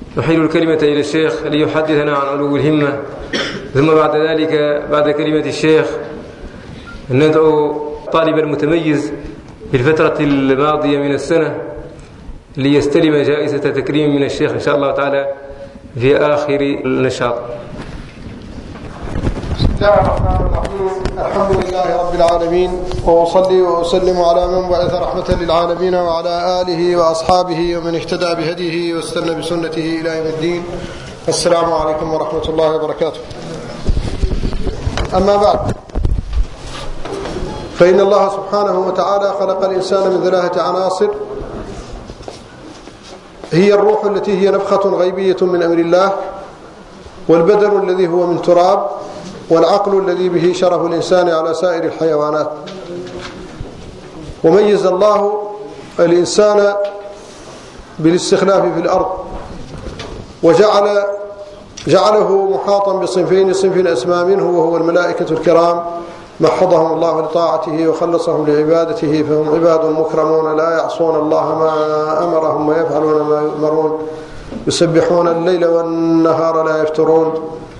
نحيل الكلمة إلى الشيخ ليحدثنا عن علو الهمة، ثم بعد ذلك بعد كلمة الشيخ ندعو طالب المتميز في الفترة الماضية من السنة ليستلم جائزة تكريم من الشيخ إن شاء الله تعالى في آخر النشاط. بسم الله الرحمن الرحيم. الحمد لله رب العالمين، وأصلي وأسلم على من بعث رحمة للعالمين وعلى آله وأصحابه ومن اهتدى بهديه واستنى بسنته إلى يوم الدين. السلام عليكم ورحمة الله وبركاته. أما بعد، فإن الله سبحانه وتعالى خلق الإنسان من 3 عناصر، هي الروح التي هي نفخة غيبية من أمر الله، والبدن الذي هو من تراب، والعقل الذي به شرف الإنسان على سائر الحيوانات. وميز الله الإنسان بالاستخلاف في الأرض، وجعله محاطا بصنفين: صنف أسمى منه وهو الملائكة الكرام محضهم الله لطاعته وخلصهم لعبادته، فهم عباد مكرمون لا يعصون الله ما أمرهم ويفعلون ما يؤمرون، يسبحون الليل والنهار لا يفترون.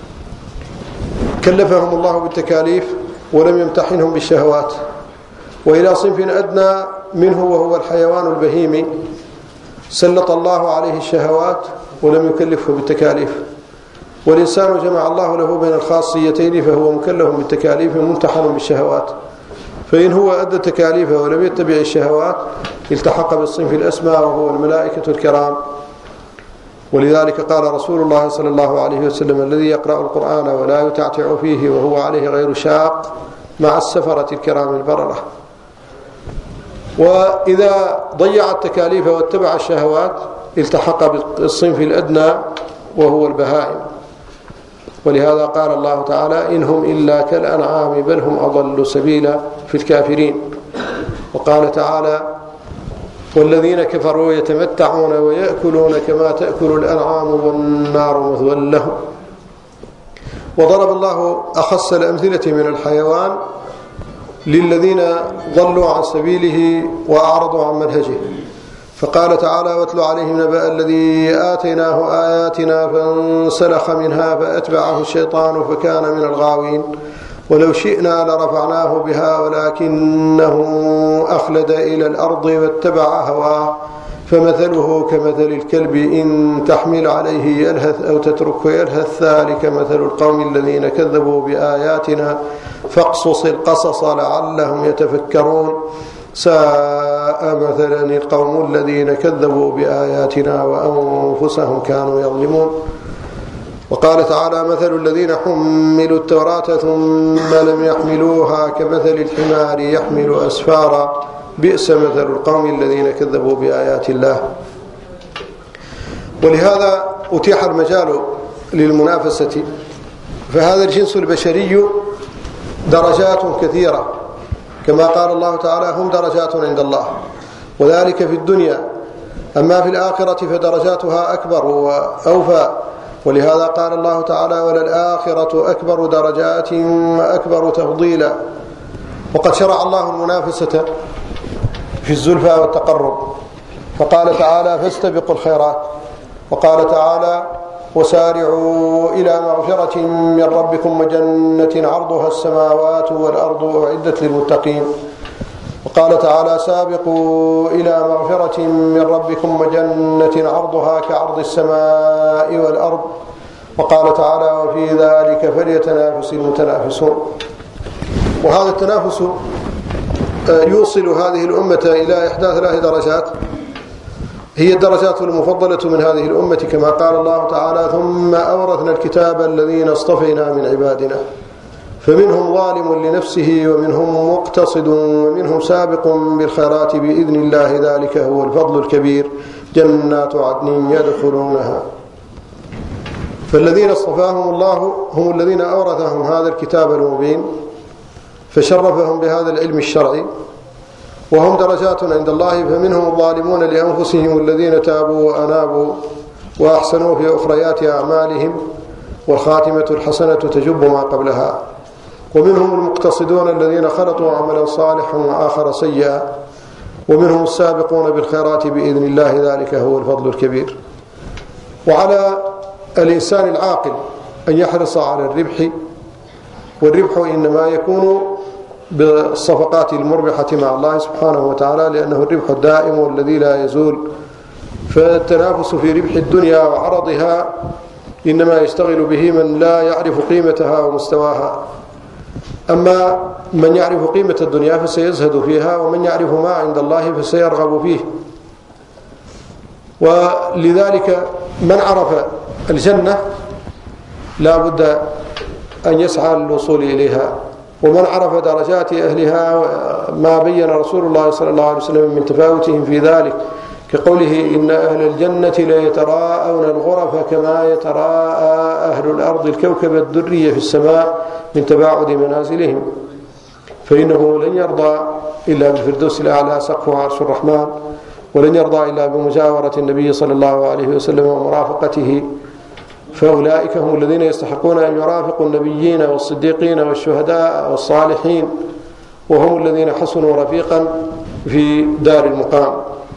كلفهم الله بالتكاليف ولم يمتحنهم بالشهوات. وإلى صنف أدنى منه وهو الحيوان البهيمي سلط الله عليه الشهوات ولم يكلفه بالتكاليف. والإنسان جمع الله له بين الخاصيتين، فهو مكلف بالتكاليف وممتحن بالشهوات. فإن هو أدى تكاليفه ولم يتبع الشهوات التحق بالصنف الأسمى وهو الملائكة الكرام. ولذلك قال رسول الله صلى الله عليه وسلم: الذي يقرأ القرآن ولا يتعتع فيه وهو عليه غير شاق مع السفرة الكرام البررة. وإذا ضيع التكاليف واتبع الشهوات التحق بالصنف الأدنى وهو البهائم. ولهذا قال الله تعالى: إنهم إلا كالأنعام بل هم أضل سبيلا في الكافرين. وقال تعالى: والذين كفروا يتمتعون ويأكلون كما تأكل الأنعام والنار مثوى لهم. وضرب الله أخص الأمثلة من الحيوان للذين ضلوا عن سبيله وأعرضوا عن منهجه، فقال تعالى: واتل عليهم نبأ الذي آتيناه آياتنا فانسلخ منها فأتبعه الشيطان فكان من الغاوين، ولو شئنا لرفعناه بها ولكنه أخلد إلى الأرض واتبع هواه فمثله كمثل الكلب إن تحمل عليه يلهث أو تتركه يلهث، ذلك مثل القوم الذين كذبوا بآياتنا فاقصص القصص لعلهم يتفكرون، ساء مثلا القوم الذين كذبوا بآياتنا وأنفسهم كانوا يظلمون. وقال تعالى: مثل الذين حملوا التوراة ثم لم يحملوها كمثل الحمار يحمل أسفارا، بئس مثل القوم الذين كذبوا بآيات الله. ولهذا أتيح المجال للمنافسة، فهذا الجنس البشري درجات كثيرة، كما قال الله تعالى: هم درجات عند الله، وذلك في الدنيا. أما في الآخرة فدرجاتها أكبر وأوفى، ولهذا قال الله تعالى: وللآخرة أكبر درجات وأكبر تفضيلا. وقد شرع الله المنافسة في الزلفى والتقرب، فقال تعالى: فاستبقوا الخيرات. وقال تعالى: وسارعوا إلى مغفرة من ربكم وجنة عرضها السماوات والأرض أعدت للمتقين. وقال تعالى: سابقوا إلى مغفرة من ربكم وجنة عرضها كعرض السماء والأرض. وقال تعالى: وفي ذلك فليتنافس المتنافسون. وهذا التنافس يوصل هذه الأمة إلى 3 درجات، هي الدرجات المفضلة من هذه الأمة، كما قال الله تعالى: ثم أورثنا الكتاب الذين اصطفينا من عبادنا فمنهم ظالم لنفسه ومنهم مقتصد ومنهم سابق بالخيرات بإذن الله، ذلك هو الفضل الكبير، جنات عدن يدخلونها. فالذين اصطفاهم الله هم الذين أورثهم هذا الكتاب المبين، فشرفهم بهذا العلم الشرعي، وهم درجات عند الله. فمنهم الظالمون لأنفسهم الذين تابوا وأنابوا وأحسنوا في أخريات أعمالهم، والخاتمة الحسنة تجب ما قبلها. ومنهم المقتصدون الذين خلطوا عملا صالحا وآخر سيئا، ومنهم السابقون بالخيرات بإذن الله، ذلك هو الفضل الكبير. وعلى الإنسان العاقل أن يحرص على الربح، والربح إنما يكون بالصفقات المربحة مع الله سبحانه وتعالى، لأنه الربح الدائم والذي لا يزول. فالتنافس في ربح الدنيا وعرضها إنما يشتغل به من لا يعرف قيمتها ومستواها. أما من يعرف قيمة الدنيا فسيزهد فيها، ومن يعرف ما عند الله فسيرغب فيه. ولذلك من عرف الجنة لا بد أن يسعى للوصول إليها، ومن عرف درجات أهلها ما بين رسول الله صلى الله عليه وسلم من تفاوتهم في ذلك، كقوله إن أهل الجنة ليتراءون الغرف كما يتراءى أهل الأرض الكوكب الدري في السماء من تباعد منازلهم، فإنه لن يرضى إلا بالفردوس الأعلى سقفها عرش الرحمن، ولن يرضى إلا بمجاورة النبي صلى الله عليه وسلم ومرافقته. فأولئك هم الذين يستحقون أن يرافقوا النبيين والصديقين والشهداء والصالحين، وهم الذين حسنوا رفيقا في دار المقام.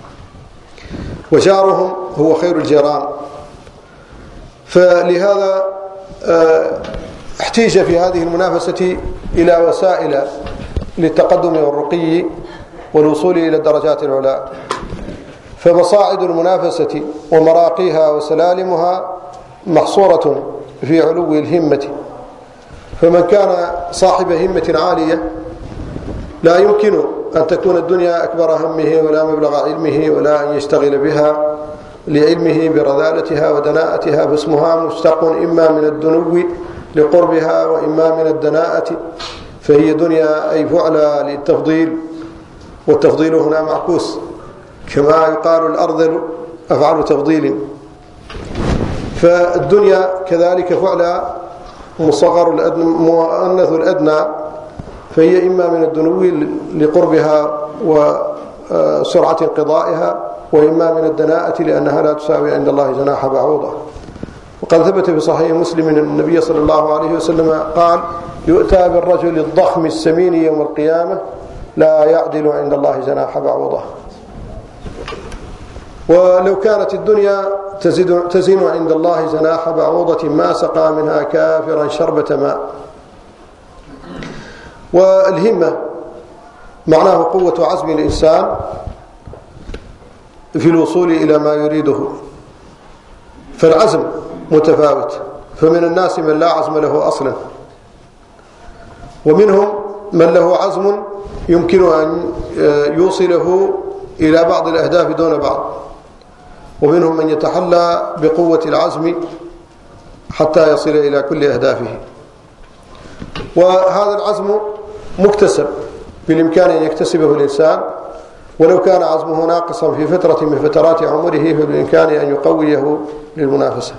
وجارهم هو خير الجيران. فلهذا احتيج في هذه المنافسة إلى وسائل للتقدم والرقي والوصول إلى الدرجات العلى. فمصاعد المنافسة ومراقيها وسلالمها محصورة في علو الهمة. فمن كان صاحب همة عالية لا يمكن أن تكون الدنيا أكبر همه ولا مبلغ علمه، ولا أن يشتغل بها لعلمه برذالتها ودناءتها، فاسمها مشتق إما من الدنو لقربها وإما من الدناءة، فهي دنيا أي فعلى للتفضيل، والتفضيل هنا معكوس، كما يقال الأرذل أفعل تفضيل. فالدنيا كذلك فعلى مصغر مؤنث الأدنى، فهي إما من الدنو لقربها وسرعة انقضائها، وإما من الدناءة لأنها لا تساوي عند الله جناح بعوضة. وقد ثبت في صحيح مسلم أن النبي صلى الله عليه وسلم قال: يؤتى بالرجل الضخم السمين يوم القيامة لا يعدل عند الله جناح بعوضة. ولو كانت الدنيا تزن عند الله جناح بعوضة ما سقى منها كافرا شربة ماء. والهمة معناه قوة عزم الإنسان في الوصول إلى ما يريده، فالعزم متفاوت، فمن الناس من لا عزم له أصلا، ومنهم من له عزم يمكن أن يوصله إلى بعض الأهداف دون بعض، ومنهم من يتحلى بقوة العزم حتى يصل إلى كل أهدافه. وهذا العزم مكتسب، بالإمكان أن يكتسبه الإنسان، ولو كان عزمه ناقصا في فترة من فترات عمره فبالإمكان أن يقويه للمنافسة.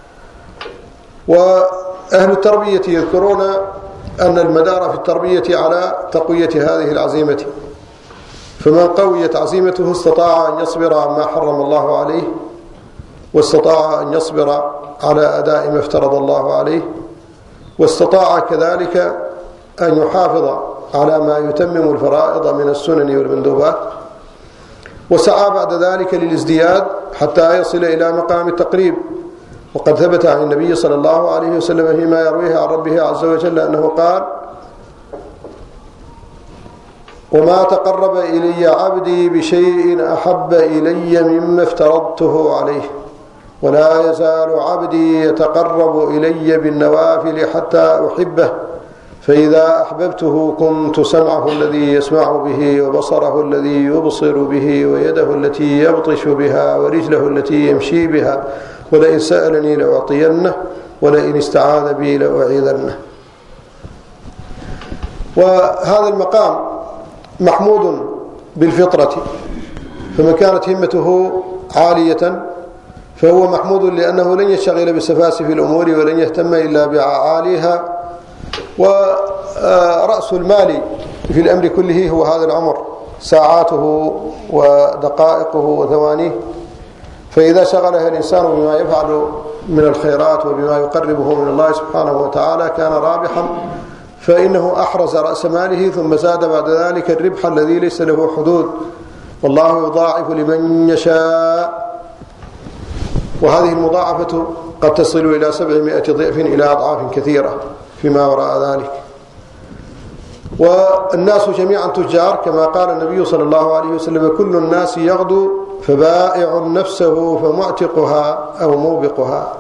وأهل التربية يذكرون أن المدار في التربية على تقوية هذه العزيمة، فمن قويت عزيمته استطاع أن يصبر عما حرم الله عليه، واستطاع أن يصبر على أداء ما افترض الله عليه، واستطاع كذلك أن يحافظ على ما يتمم الفرائض من السنن والمندوبات، وسعى بعد ذلك للازدياد حتى يصل إلى مقام التقريب. وقد ثبت عن النبي صلى الله عليه وسلم فيما يرويه عن ربه عز وجل أنه قال: وما تقرب إلي عبدي بشيء أحب إلي مما افترضته عليه، ولا يزال عبدي يتقرب إلي بالنوافل حتى أحبه، فإذا أحببته كنت سمعه الذي يسمع به، وبصره الذي يبصر به، ويده التي يبطش بها، ورجله التي يمشي بها، ولئن سألني لأعطينه، ولئن استعاذ بي لأعيذنه. وهذا المقام محمود بالفطرة، فمن كانت همته عالية فهو محمود لأنه لن يشتغل بسفاسف الأمور ولن يهتم إلا بعاليها. ورأس المال في الأمر كله هو هذا العمر، ساعاته ودقائقه وثوانيه، فإذا شغلها الإنسان بما يفعل من الخيرات وبما يقربه من الله سبحانه وتعالى كان رابحا، فإنه أحرز رأس ماله ثم زاد بعد ذلك الربح الذي ليس له حدود، والله يضاعف لمن يشاء. وهذه المضاعفة قد تصل إلى 700 ضعف إلى أضعاف كثيرة فيما وراء ذلك. والناس جميعا تجار كما قال النبي صلى الله عليه وسلم: كل الناس يغدو فبائع نفسه فمعتقها أو موبقها.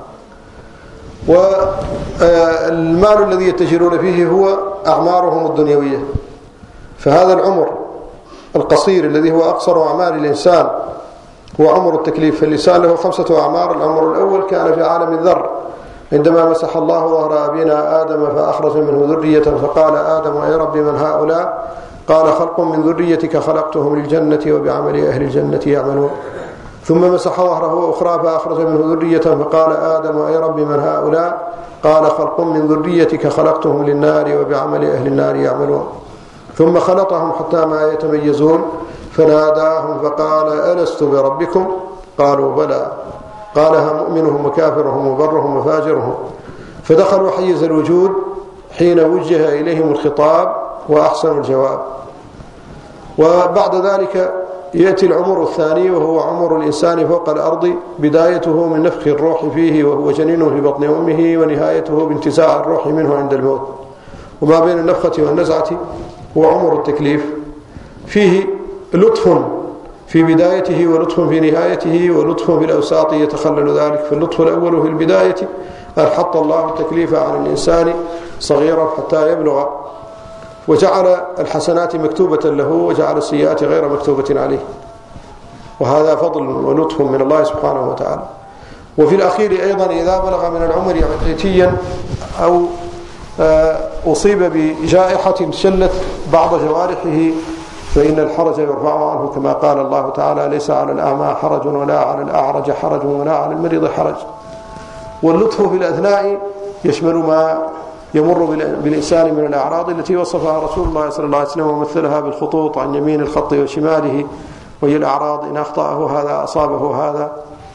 والمال الذي يتجرون فيه هو أعمارهم الدنيوية، فهذا العمر القصير الذي هو أقصر أعمار الإنسان هو عمر التكليف. فالإنسان له 5 أعمار. العمر الأول كان في عالم الذر عندما مسح الله ظهر أبينا آدم فأخرج منه ذرية فقال آدم: أي رب من هؤلاء؟ قال: خلق من ذريتك خلقتهم للجنة وبعمل أهل الجنة يعملون. ثم مسح ظهره أخرى فأخرج منه ذرية فقال آدم: أي رب من هؤلاء؟ قال: خلق من ذريتك خلقتهم للنار وبعمل أهل النار يعملون. ثم خلطهم حتى ما يتميزون فناداهم فقال: ألست بربكم؟ قالوا: بلى. قالها مؤمنهم وكافرهم وبرهم وفاجرهم. فدخلوا حيز الوجود حين وجه إليهم الخطاب وأحسنوا الجواب. وبعد ذلك يأتي العمر الثاني وهو عمر الإنسان فوق الأرض، بدايته من نفخ الروح فيه وهو جنين في بطن أمه، ونهايته بانتزاع الروح منه عند الموت. وما بين النفخة والنزعة هو عمر التكليف، فيه لطف في بدايته ولطف في نهايته ولطف في الأوساط يتخلل ذلك. فاللطف الأول في البداية أن حط الله التكليف على الإنسان صغيرا حتى يبلغ، وجعل الحسنات مكتوبة له وجعل السيئات غير مكتوبة عليه، وهذا فضل ولطف من الله سبحانه وتعالى. وفي الأخير أيضا إذا بلغ من العمر عتيتيا أو أصيب بجائحة شلت بعض جوارحه فإن الحرج يرفع عنه، كما قال الله تعالى: ليس على الأعمى حرج ولا على الأعرج حرج ولا على المريض حرج. واللطف في الأثناء يشمل ما يمر بالإنسان من الأعراض التي وصفها رسول الله صلى الله عليه وسلم ومثلها بالخطوط عن يمين الخط وشماله، وهي الأعراض: إن أخطأه هذا أصابه هذا.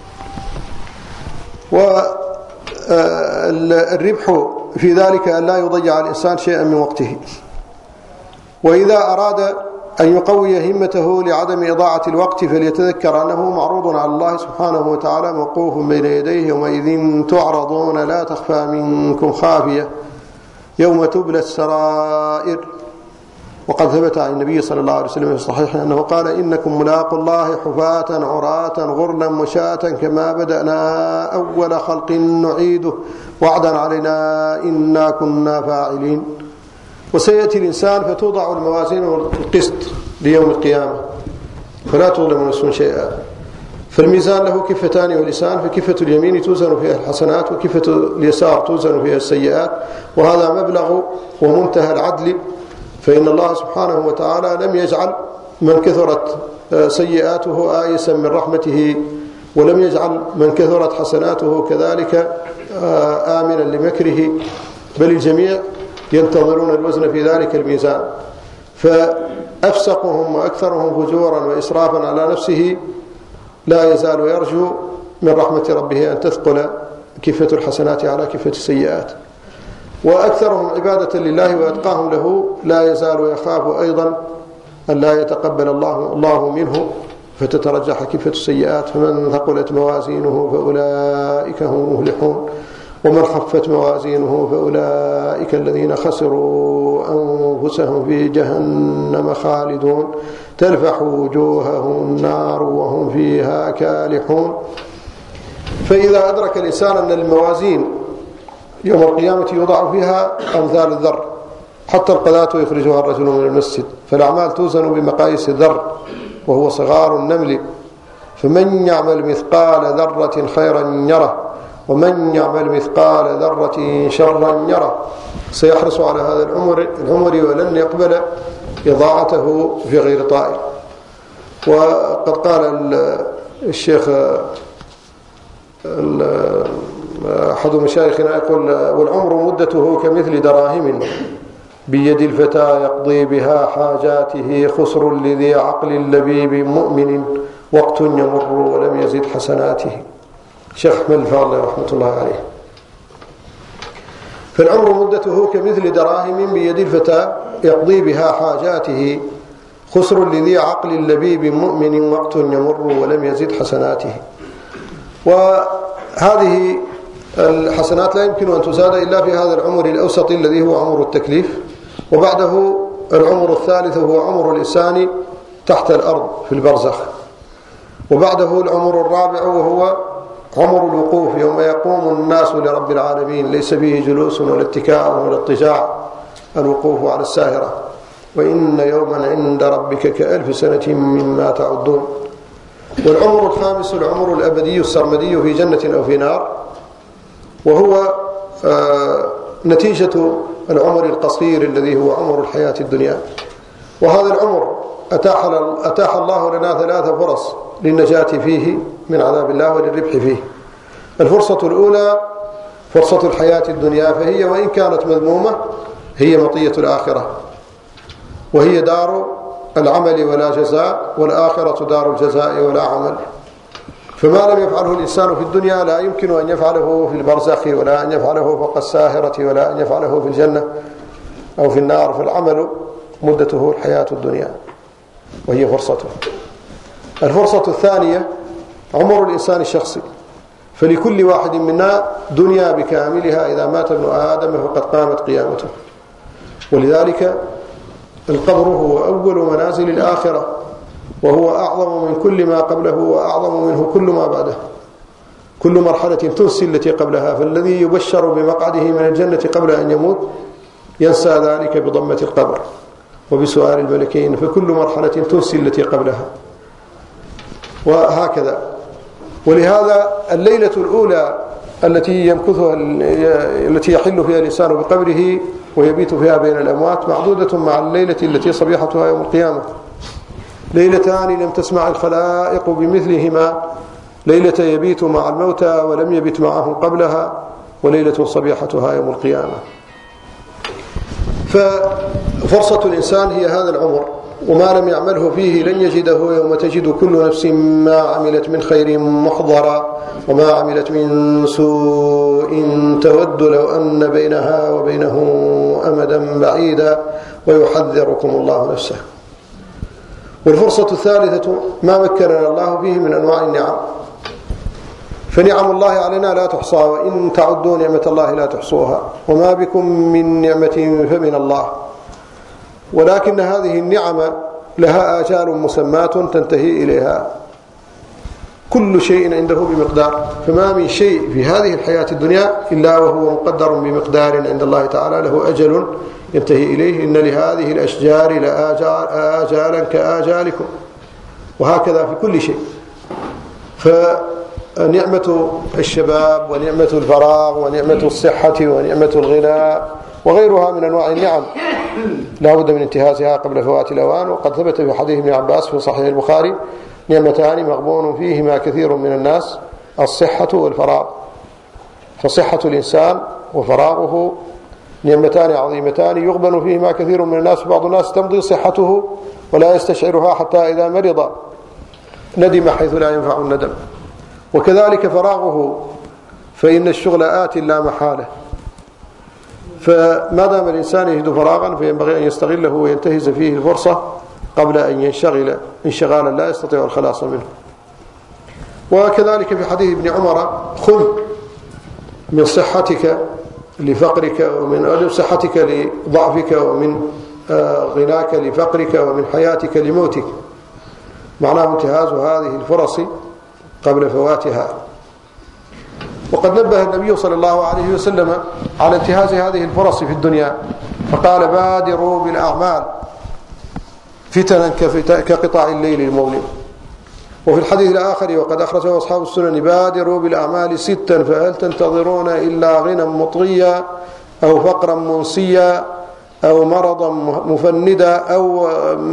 والربح في ذلك أن لا يضيع الإنسان شيئا من وقته. وإذا أراد أن يقوي همته لعدم إضاعة الوقت فليتذكر أنه معروض على الله سبحانه وتعالى موقوف بين يديه: يومئذ تعرضون لا تخفى منكم خافية يوم تبلى السرائر. وقد ثبت عن النبي صلى الله عليه وسلم في الصحيح أنه قال: إنكم ملاقوا الله حفاة عراة غرلا مشاة كما بدأنا أول خلق نعيده وعدا علينا إنا كنا فاعلين. وسيأتي الإنسان فتوضع الموازين والقسط ليوم القيامة فلا تظلم نفس شيئا. فالميزان له كفتان ولسان، فكفة اليمين توزن فيها الحسنات وكفة اليسار توزن فيها السيئات، وهذا مبلغ ومنتهى العدل. فإن الله سبحانه وتعالى لم يجعل من كثرت سيئاته آيسا من رحمته، ولم يجعل من كثرت حسناته كذلك آمنا لمكره، بل الجميع ينتظرون الوزن في ذلك الميزان. فأفسقهم وأكثرهم فجورا وإسرافا على نفسه لا يزال يرجو من رحمة ربه أن تثقل كفة الحسنات على كفة السيئات. وأكثرهم عبادة لله وأتقاهم له لا يزال يخاف أيضا أن لا يتقبل الله منه فتترجح كفة السيئات. فمن ثقلت موازينه فأولئك هم المفلحون، ومن خفت موازينه فأولئك الذين خسروا أنفسهم في جهنم خالدون تلفح وجوههم النار وهم فيها كالحون. فإذا أدرك الإنسان أن الموازين يوم القيامة يوضع فيها أمثال الذر، حتى القذاة يخرجها الرجل من المسجد، فالأعمال توزن بمقاييس الذر وهو صغار النمل. فمن يعمل مثقال ذرة خيرا يره ومن يعمل مثقال ذرة شرا يره. سيحرص على هذا العمر ولن يقبل إضاعته في غير طائر. وقد قال الشيخ أحد مشايخنا يقول: والعمر مدته كمثل دراهم بيد الفتى يقضي بها حاجاته خسر لذي عقل لبيب مؤمن وقت يمر ولم يزد حسناته. شيخ أحمد الفاضل رحمة الله عليه. فالعمر مدته كمثل دراهم بيد الفتى يقضي بها حاجاته خسر لذي عقل لبيب مؤمن وقت يمر ولم يزد حسناته. هذه الحسنات لا يمكن أن تزاد إلا في هذا العمر الأوسط الذي هو عمر التكليف، وبعده العمر الثالث هو عمر الإنسان تحت الأرض في البرزخ، وبعده العمر الرابع وهو عمر الوقوف يوم يقوم الناس لرب العالمين، ليس فيه جلوس ولا اتكاء ولا اضطجاع، الوقوف على الساهرة، وإن يوما عند ربك كألف سنة مما تعدون. والعمر الخامس العمر الأبدي السرمدي في جنة أو في نار، وهو نتيجة العمر القصير الذي هو عمر الحياة الدنيا. وهذا العمر أتاح الله لنا 3 فرص للنجاة فيه من عذاب الله وللربح فيه. الفرصة الأولى فرصة الحياة الدنيا، فهي وإن كانت مذمومة هي مطية الآخرة، وهي دار العمل ولا جزاء، والآخرة دار الجزاء ولا عمل. فما لم يفعله الإنسان في الدنيا لا يمكن أن يفعله في البرزخ، ولا أن يفعله فوق الساهرة، ولا أن يفعله في الجنة أو في النار. فالعمل مدته الحياة الدنيا وهي فرصته. الفرصة الثانية عمر الإنسان الشخصي، فلكل واحد منا دنيا بكاملها، إذا مات ابن آدم فقد قامت قيامته. ولذلك القبر هو أول منازل الآخرة، وهو أعظم من كل ما قبله، وأعظم منه كل ما بعده. كل مرحلة تنسي التي قبلها، فالذي يبشر بمقعده من الجنة قبل أن يموت ينسى ذلك بضمة القبر وبسؤال الملكين، فكل مرحلة تنسي التي قبلها، وهكذا. ولهذا الليلة الأولى التي يمكثها التي يحل فيها الإنسان بقبره ويبيت فيها بين الأموات معدودة مع الليلة التي صبيحتها يوم القيامة. ليلتان لم تسمع الخلائق بمثلهما، ليلة يبيت مع الموتى ولم يبت معهم قبلها، وليلة صبيحتها يوم القيامة. ففرصة الإنسان هي هذا العمر، وما لم يعمله فيه لن يجده يوم تجد كل نفس ما عملت من خير محضرا، وما عملت من سوء تود لو أن بينها وبينه أمدا بعيدا، ويحذركم الله نفسه. والفرصة الثالثة ما مكننا الله فيه من أنواع النعم، فنعم الله علينا لا تحصى، وإن تعدوا نعمة الله لا تحصوها، وما بكم من نعمة فمن الله. ولكن هذه النعم لها آجال مسماة تنتهي إليها، كل شيء عنده بمقدار، فما من شيء في هذه الحياة الدنيا إلا وهو مقدر بمقدار عند الله تعالى، له أجل ينتهي إليه. إن لهذه الأشجار لآجالا كآجالكم، وهكذا في كل شيء. فنعمة الشباب ونعمة الفراغ ونعمة الصحة ونعمة الغناء وغيرها من أنواع النعم لا بد من انتهازها قبل فوات الأوان. وقد ثبت في حديث ابن عباس في صحيح البخاري: نعمتان مغبون فيهما كثير من الناس، الصحة والفراغ. فصحة الإنسان وفراغه نعمتان عظيمتان يغبن فيهما كثير من الناس. بعض الناس تمضي صحته ولا يستشعرها حتى إذا مرض ندم حيث لا ينفع الندم. وكذلك فراغه، فإن الشغل آت لا محالة، فما دام الإنسان يجد فراغا فينبغي أن يستغله وينتهز فيه الفرصة قبل أن ينشغل انشغالا لا يستطيع الخلاص منه. وكذلك في حديث ابن عمر: خذ من صحتك لفقرك، ومن صحتك لضعفك، ومن غناك لفقرك، ومن حياتك لموتك. معناه انتهاز هذه الفرص قبل فواتها. وقد نبه النبي صلى الله عليه وسلم على انتهاز هذه الفرص في الدنيا، فقال: بادروا بالأعمال فتنا كقطاع الليل المظلم. وفي الحديث الآخر وقد أخرجه أصحاب السنن: بادروا بالأعمال 6 فهل تنتظرون إلا غنى مطغيا أو فقرا منسيا أو مرضا مفندا أو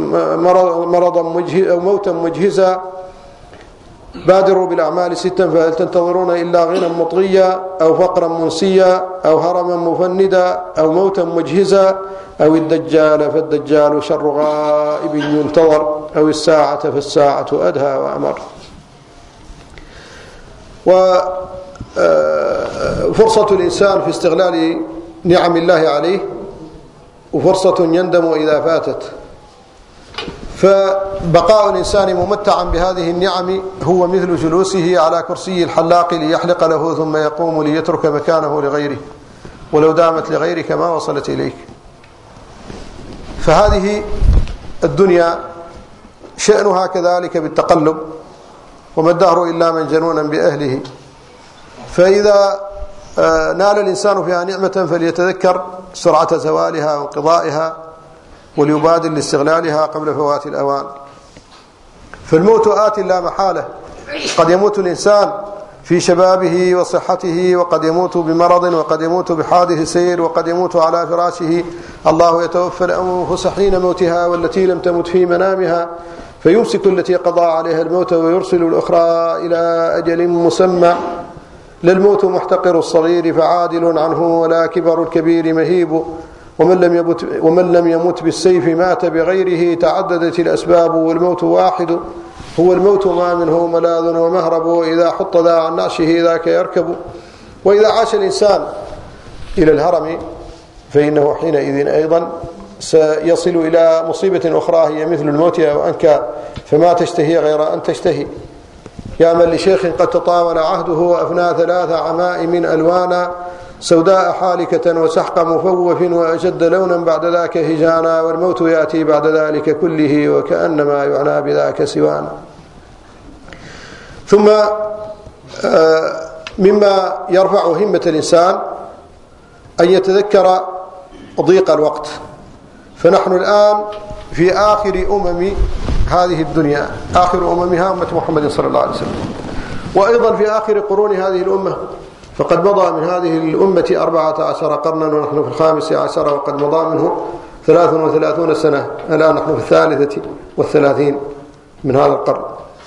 موتا مجهزا. بادروا بالأعمال 6 فهل تنتظرون إلا غنى مطغيا أو فقرا منسيا أو هرما مفندا أو موتا مجهزا أو الدجال فالدجال شر غائب ينتظر أو الساعة فالساعة أدهى وأمر. وفرصة الإنسان في استغلال نعم الله عليه وفرصة يندم إذا فاتت. فبقاء الإنسان ممتعا بهذه النعم هو مثل جلوسه على كرسي الحلاق ليحلق له ثم يقوم ليترك مكانه لغيره، ولو دامت لغيرك ما وصلت إليك. فهذه الدنيا شأنها كذلك بالتقلب، وما الدهر إلا من جنون بأهله. فإذا نال الإنسان فيها نعمة فليتذكر سرعة زوالها وانقضائها، وليبادر لاستغلالها قبل فوات الأوان. فالموت آت لا محالة، قد يموت الإنسان في شبابه وصحته، وقد يموت بمرض، وقد يموت بحادث سير، وقد يموت على فراشه. الله يتوفى الأنفس حين موتها والتي لم تمت في منامها، فيمسك التي قضى عليها الموت ويرسل الأخرى إلى أجل مسمى. للموت محتقر الصغير فعادل عنه، ولا كبر الكبير مهيب. ومن لم يمت بالسيف مات بغيره، تعددت الأسباب والموت واحد. هو الموت ما منه ملاذ ومهرب، إذا حط ذا عن نعشه ذاك يركب. وإذا عاش الإنسان إلى الهرم فإنه حينئذ أيضا سيصل إلى مصيبة أخرى هي مثل الموت أو أنكى، فما تشتهي غير أن تشتهي. يا من لشيخ قد تطاول عهده وأفنى 3 عمائم ألوانا، سوداء حالكة وسحق مفوف، وأجد لونا بعد ذاك هجانا، والموت يأتي بعد ذلك كله، وكأنما يعنى بذاك سوانا. ثم مما يرفع همة الإنسان أن يتذكر ضيق الوقت. فنحن الآن في آخر هذه الدنيا، آخر أممها أمة محمد صلى الله عليه وسلم، وأيضا في آخر قرون هذه الأمة. فقد مضى من هذه الأمة 14 قرنا، ونحن في 15، وقد مضى منه 33 سنة. الآن نحن في 33 من هذا القرن.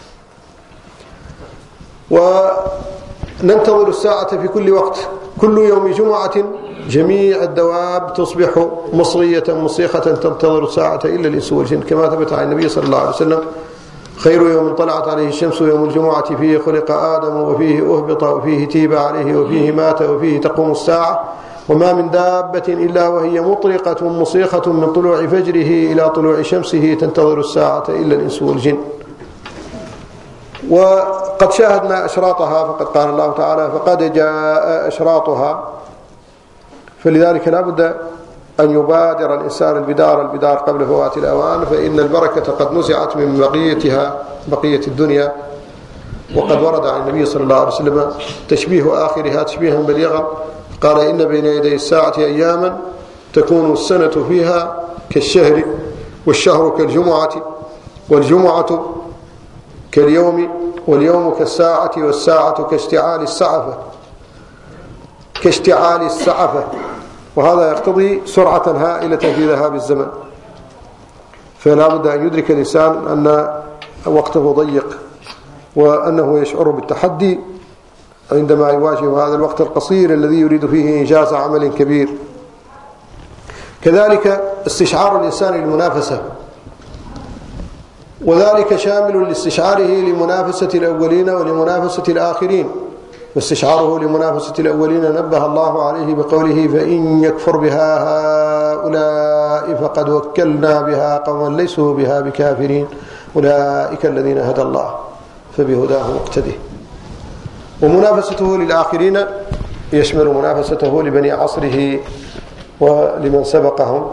وننتظر الساعة في كل وقت. كل يوم جمعة جميع الدواب تصبح مصغية مصيخة تنتظر الساعة إلا الإنس والجن، كما ثبت عن النبي صلى الله عليه وسلم: خير يوم طلعت عليه الشمس يوم الجمعة، فيه خلق آدم، وفيه أهبط، وفيه تيب عليه، وفيه مات، وفيه تقوم الساعة. وما من دابة إلا وهي مطرقة مصيخة من طلوع فجره إلى طلوع شمسه تنتظر الساعة إلا الإنس والجن. وقد شاهدنا أشراطها، فقد قال الله تعالى: فقد جاء أشراطها. فلذلك لا بد أن يبادر الإنسان البدار قبل فوات الأوان، فإن البركة قد نزعت من بقية الدنيا. وقد ورد عن النبي صلى الله عليه وسلم تشبيه آخرها تشبيها بليغا، قال: إن بين يدي الساعة أياما تكون السنة فيها كالشهر، والشهر كالجمعة، والجمعة كاليوم، واليوم كالساعة، والساعة كاشتعال السعفة. وهذا يقتضي سرعة هائلة في ذهاب الزمن. فلا بد أن يدرك الإنسان أن وقته ضيق، وأنه يشعر بالتحدي عندما يواجه هذا الوقت القصير الذي يريد فيه إنجاز عمل كبير. كذلك استشعار الإنسان للمنافسة، وذلك شامل لاستشعاره لمنافسة الأولين ولمنافسة الآخرين. واستشعاره لمنافسة الأولين نبه الله عليه بقوله: فإن يكفر بها هؤلاء فقد وكلنا بها قوما ليسوا بها بكافرين، أولئك الذين هدى الله فبهداه مقتده. ومنافسته للآخرين يشمل منافسته لبني عصره ولمن سبقهم.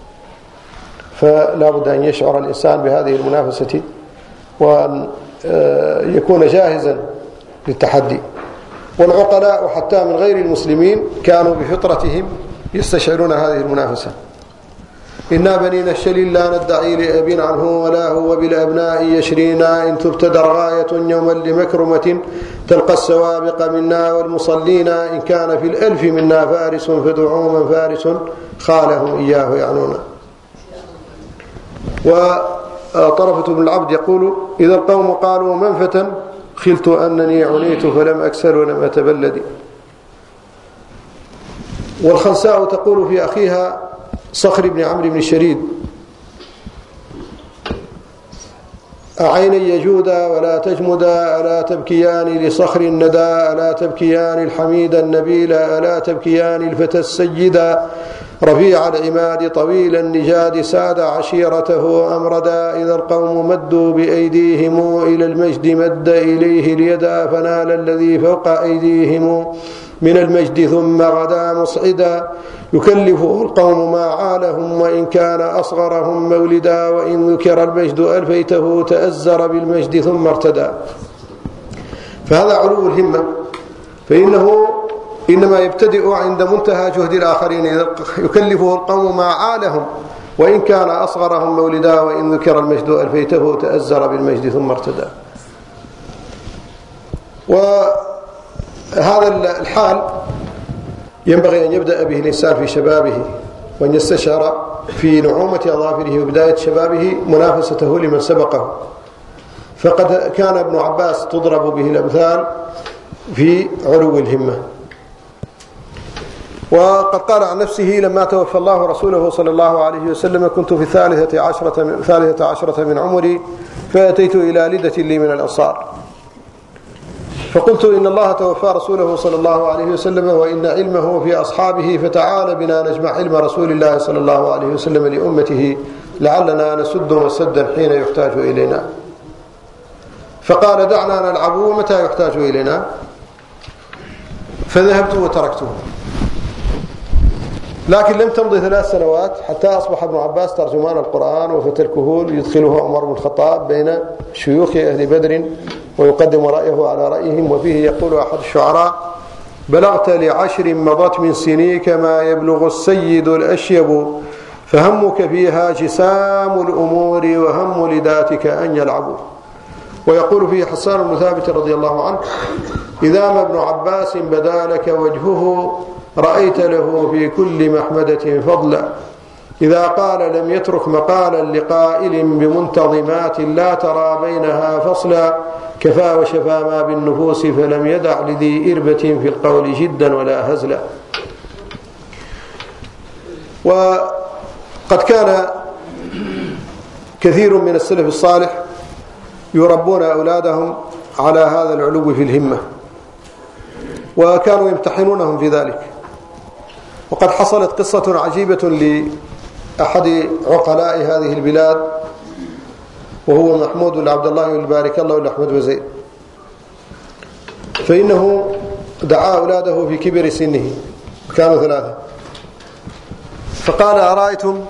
فلا بد أن يشعر الإنسان بهذه المنافسة، وأن يكون جاهزا للتحدي. والعقلاء حتى من غير المسلمين كانوا بفطرتهم يستشعرون هذه المنافسة. إنا بنينا الشليل لا ندعي لأب عنه، ولا هو بالأبناء يشرينا، إن تبتدر غاية يوما لمكرمة تلقى السوابق منا والمصلين، إن كان في الألف منا فارس فدعوا من فارس خالهم إياه يعنون. وطرفة بن العبد يقول: إذا القوم قالوا من فتن خلت أنني عنيت فلم أكسل ولم أتبلد. والخنساء تقول في أخيها صخر بن عمرو بن الشريد: أعيني يجودا ولا تجمدا، ألا تبكيان لصخر الندى، ألا تبكيان الحميد النبيل، ألا تبكيان الفتى السيدا، رفيع العماد طويل النجاد ساد عشيرته أمردا إذا القوم مدوا بأيديهم إلى المجد مد إليه اليدا فنال الذي فوق أيديهم من المجد ثم غدا مصعدا يكلفه القوم ما عالهم وإن كان أصغرهم مولدا وإن ذكر المجد ألفيته تأزر بالمجد ثم ارتدى. فهذا علو الهمة، فإنه إنما يبتدئ عند منتهى جهد الآخرين. يكلفه القوم ما عالهم وإن كان أصغرهم مولدا وإن ذكر المجد ألفيته تأزر بالمجد ثم ارتدى. وهذا الحال ينبغي أن يبدأ به الإنسان في شبابه، وأن يستشعر في نعومة أظافره وبداية شبابه منافسته لمن سبقه. فقد كان ابن عباس تضرب به الأمثال في علو الهمة. وقد قال عن نفسه لما توفى الله رسوله صلى الله عليه وسلم: كنت في الثالثة عشرة من عمري فأتيت إلى لدة لي من الأنصار فقلت: إن الله توفى رسوله صلى الله عليه وسلم وإن علمه في أصحابه، فتعال بنا نجمع علم رسول الله صلى الله عليه وسلم لأمته لعلنا نسد مسدا حين يحتاج إلينا. فقال: دعنا نلعب متى يحتاج إلينا. فذهبت وتركته. لكن لم تمضي 3 سنوات حتى أصبح ابن عباس ترجمان القرآن وفتى الكهول يدخله عمر بن الخطاب بين شيوخ أهل بدر ويقدم رأيه على رأيهم. وفيه يقول أحد الشعراء: بلغت ل10 مضت من سنيك ما يبلغ السيد الأشيب، فهمك فيها جسام الأمور وهم لذاتك أن يلعبوا. ويقول فيه حسان بن ثابت رضي الله عنه: إذا ما ابن عباس بدا لك وجهه رأيت له في كل محمدة فضلا، إذا قال لم يترك مقالا لقائل بمنتظمات لا ترى بينها فصلا، كفى وشفى ما بالنفوس فلم يدع لذي إربة في القول جدا ولا هزلا. وقد كان كثير من السلف الصالح يربون أولادهم على هذا العلو في الهمة، وكانوا يمتحنونهم في ذلك. وقد حصلت قصة عجيبة لأحد عقلاء هذه البلاد، وهو محمود بن عبد الله بن بارك الله بن أحمد وزيد. فإنه دعا أولاده في كبر سنه، كانوا 3، فقال: أرأيتم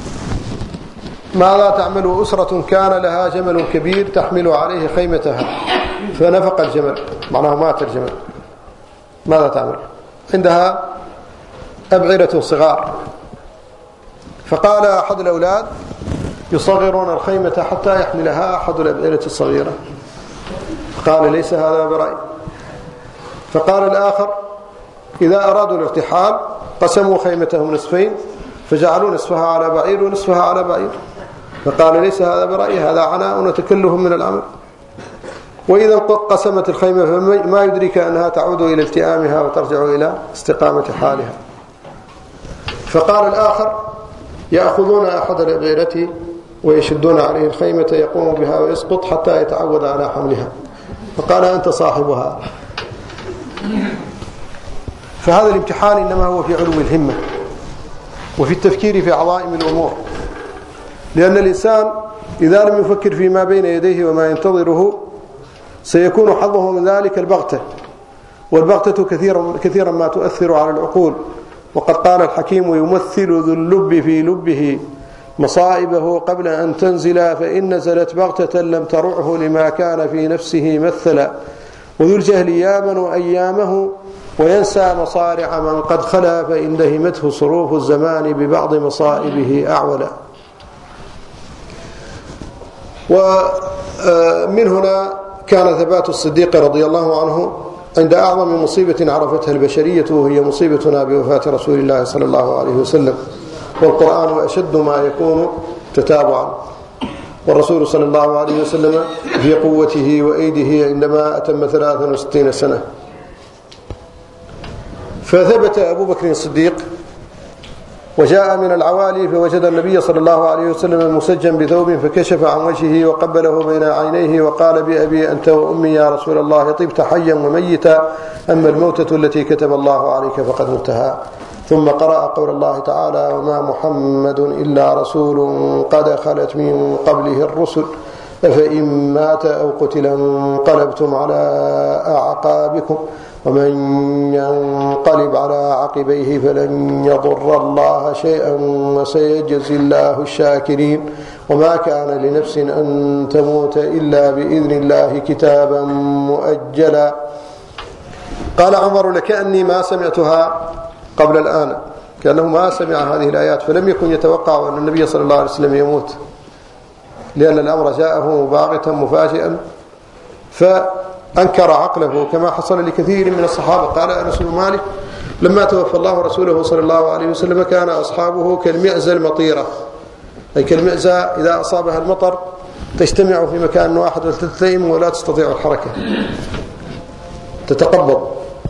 ماذا تعمل أسرة كان لها جمل كبير تحمل عليه خيمتها فنفق الجمل، معناه مات الجمل، ماذا تعمل؟ عندها أبعرة صغار. فقال أحد الأولاد: يصغرون الخيمة حتى يحملها أحد الأبعرة الصغيرة. قال: ليس هذا برأي. فقال الآخر: إذا أرادوا الارتحال قسموا خيمتهم نصفين فجعلوا نصفها على بعير ونصفها على بعير. فقال: ليس هذا برأي، هذا عناء وتكلف من الأمر. وإذا قسمت الخيمة فما يدرك أنها تعود إلى التئامها وترجع إلى استقامة حالها. فقال الآخر: يأخذون أحد الأبعرة ويشدون عليه الخيمة يقوم بها ويسقط حتى يتعود على حملها. فقال: أنت صاحبها. فهذا الامتحان إنما هو في علو الهمة وفي التفكير في عظائم الأمور، لأن الإنسان إذا لم يفكر فيما بين يديه وما ينتظره سيكون حظه من ذلك البغتة، والبغتة كثيرا ما تؤثر على العقول. وقد قال الحكيم: يمثل ذو اللب في لبه مصائبه قبل أن تنزل، فإن نزلت بغتة لم ترعه لما كان في نفسه مثلا. وذو الجهل يامن أيامه وينسى مصارع من قد خلا، فإن دهمته صروف الزمان ببعض مصائبه أعولا. ومن هنا كان ثبات الصديق رضي الله عنه عند أعظم مصيبة عرفتها البشرية، وهي مصيبتنا بوفاة رسول الله صلى الله عليه وسلم. والقرآن أشد ما يكون تتابعا، والرسول صلى الله عليه وسلم في قوته وأيده عندما أتم 63 سنة. فثبت أبو بكر الصديق وجاء من العوالي فوجد النبي صلى الله عليه وسلم مسجا بثوب، فكشف عن وجهه وقبله بين عينيه وقال: بأبي أنت وأمي يا رسول الله، طبت حيا وميتا، أما الموتة التي كتب الله عليك فقد متها. ثم قرأ قول الله تعالى: وما محمد إلا رسول قد خلت من قبله الرسل أفإن مات أو قتل انقلبتم على أعقابكم ومن ينقلب على عقبيه فلن يضر الله شيئا وسيجزي الله الشاكرين وما كان لنفس أن تموت إلا بإذن الله كتابا مؤجلا. قال عمر: لكأني ما سمعتها قبل الآن، كأنه ما سمع هذه الآيات، فلم يكن يتوقع أن النبي صلى الله عليه وسلم يموت، لأن الأمر جاءه مباغتا مفاجئا فأنكر عقله كما حصل لكثير من الصحابة. قال أنس بن مالك: لما توفى الله رسوله صلى الله عليه وسلم كان أصحابه كالمئزة المطيرة، أي كالمئزة إذا أصابها المطر تجتمع في مكان واحد وتلتئم ولا تستطيع الحركة، تتقبض.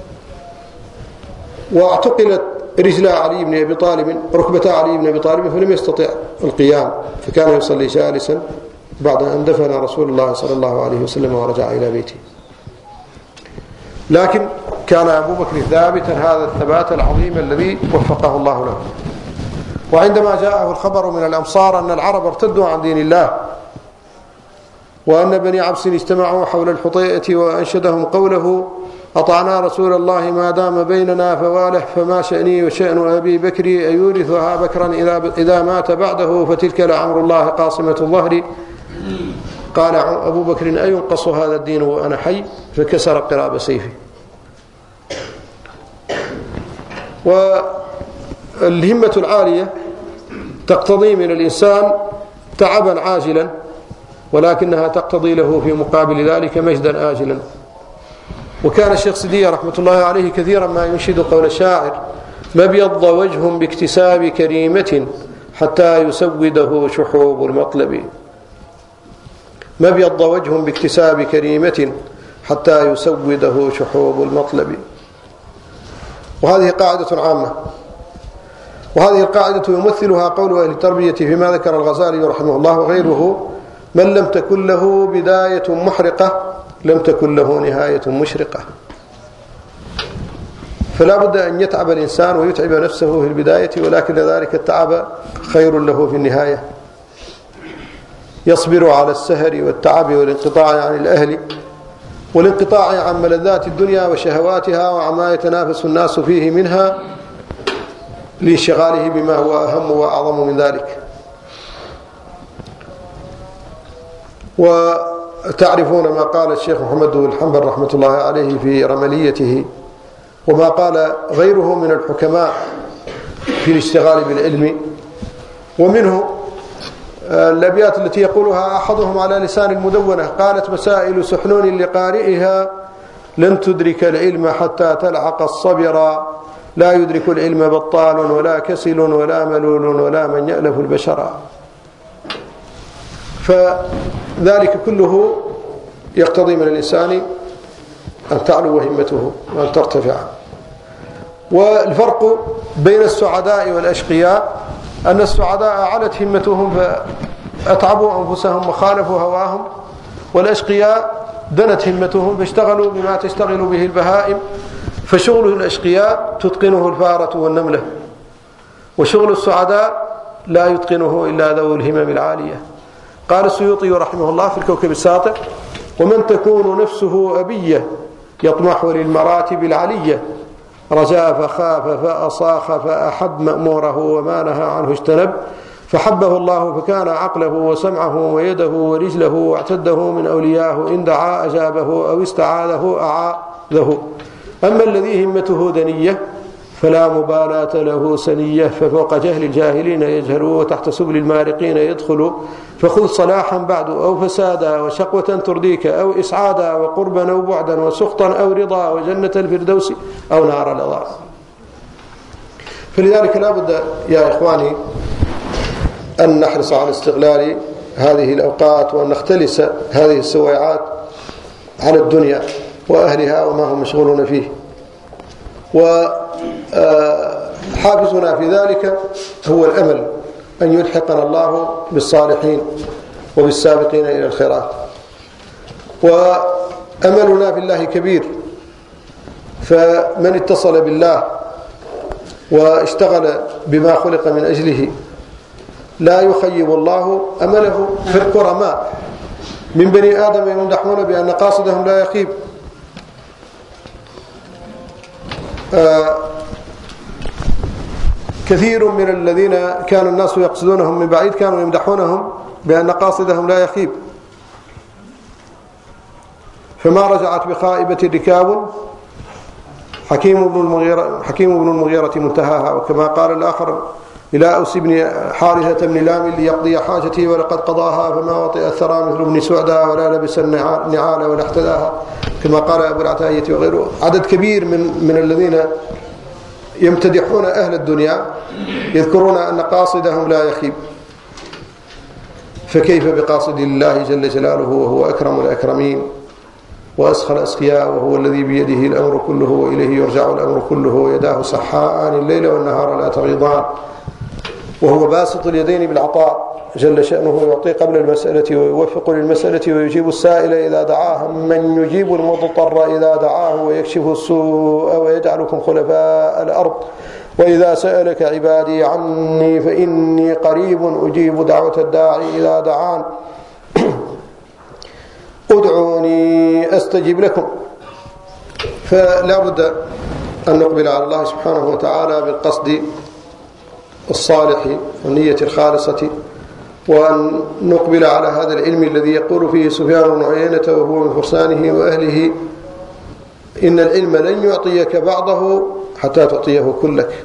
واعتقلت رجلا علي بن أبي طالب، ركبتا علي بن أبي طالب، فلم يستطع القيام، فكان يصلي جالسا بعد أن دفن رسول الله صلى الله عليه وسلم ورجع إلى بيته. لكن كان أبو بكر ثابتا هذا الثبات العظيم الذي وفقه الله له. وعندما جاءه الخبر من الأمصار أن العرب ارتدوا عن دين الله وأن بني عبس اجتمعوا حول الحطيئة وأنشدهم قوله: أطعنا رسول الله ما دام بيننا فواله فما شأني وشأن أبي بكر أيورثها بكرا إذا مات بعده فتلك لعمر الله قاصمة الظهر. قال أبو بكر: أينقص هذا الدين وأنا حي؟ فكسر قراب سيفه. والهمة العالية تقتضي من الإنسان تعبا عاجلا، ولكنها تقتضي له في مقابل ذلك مجدا آجلا. وكان الشيخ سدية رحمة الله عليه كثيرا ما ينشد قول الشاعر: ما بيض وجه باكتساب كريمة حتى يسوده شحوب المطلب. ما بيض وجه باكتساب كريمة حتى يسوده شحوب المطلب. وهذه قاعدة عامة، وهذه القاعدة يمثلها قول أهل التربية فيما ذكر الغزالي رحمه الله وغيره: من لم تكن له بداية محرقة لم تكن له نهاية مشرقة. فلا بد أن يتعب الإنسان ويتعب نفسه في البداية، ولكن ذلك التعب خير له في النهاية. يصبر على السهر والتعب والانقطاع عن الأهل والانقطاع عن ملذات الدنيا وشهواتها وعما يتنافس الناس فيه منها لانشغاله بما هو أهم وأعظم من ذلك. وتعرفون ما قال الشيخ محمد بن الحنبل رحمة الله عليه في رمليته، وما قال غيره من الحكماء في الاشتغال بالعلم. ومنه الأبيات التي يقولها أحدهم على لسان المدونة: قالت مسائل سحنون لقارئها لن تدرك العلم حتى تلعق الصبر، لا يدرك العلم بطال ولا كسل ولا ملول ولا من يألف البشر. فذلك كله يقتضي من الإنسان أن تعلو همته وأن ترتفع. والفرق بين السعداء والأشقياء أن السعداء علت همتهم فأتعبوا أنفسهم وخالفوا هواهم، والأشقياء دنت همتهم فاشتغلوا بما تشتغل به البهائم. فشغل الأشقياء تتقنه الفارة والنملة، وشغل السعداء لا يتقنه إلا ذو الهمم العالية. قال السيوطي رحمه الله في الكوكب الساطع: ومن تكون نفسه أبية يطمح للمراتب العلية، رجا فخاف فأصاخ فأحب مأموره وما نهى عنه اجتنب، فحبه الله فكان عقله وسمعه ويده ورجله واعتده من أولياه، إن دعا أجابه أو استعاذه أعاذه. أما الذي همته دنية فلا مبالاة له سنية، ففوق جهل الجاهلين يجهل وتحت سبل المارقين يدخل، فخذ صلاحا بعد أو فسادا وشقوة ترضيك أو إسعادا وقربا أو بعدا وسخطا أو رضا وجنة الفردوس أو نار الأضاء. فلذلك لا بد يا إخواني أن نحرص على استغلال هذه الأوقات وأن نختلس هذه السويعات على الدنيا وأهلها وما هم مشغولون فيه. وحافظنا في ذلك هو الأمل أن يلحقنا الله بالصالحين وبالسابقين إلى الخيرات. وأملنا في الله كبير، فمن اتصل بالله واشتغل بما خلق من أجله لا يخيب الله أمله. في الكرماء من بني آدم يمدحون بأن قاصدهم لا يخيب. كثير من الذين كان الناس يقصدونهم من بعيد كانوا يمدحونهم بأن قاصدهم لا يخيب. فما رجعت بخائبة ركاب حكيم بن المغيرة منتهاها. وكما قال الآخر: إلى أوس بن حارثة بن لام ليقضي حاجته ولقد قضاها، فما وطئ الثرى مثل ابن سعدى ولا لبس النعال ولا احتداها، كما قال أبو العتاهية وغيره. عدد كبير من الذين يمتدحون أهل الدنيا يذكرون أن قاصدهم لا يخيب. فكيف بقاصد الله جل جلاله وهو أكرم الأكرمين وأسخى الأسخياء، وهو الذي بيده الأمر كله وإليه يرجع الأمر كله، ويداه صحاءان الليل والنهار لا تغيضان، وهو باسط اليدين بالعطاء جل شأنه، يعطي قبل المسألة ويوفق للمسألة ويجيب السائل إذا دعاه، من يجيب المضطر إذا دعاه ويكشف السوء ويجعلكم خلفاء الأرض، وإذا سألك عبادي عني فإني قريب أجيب دعوة الداعي إذا دعان، ادعوني أستجب لكم. فلا بد أن نقبل على الله سبحانه وتعالى بالقصد الصالح والنية الخالصة، وأن نقبل على هذا العلم الذي يقول فيه سفيان بن عيينة وهو من فرسانه وأهله: إن العلم لن يعطيك بعضه حتى تعطيه كلك.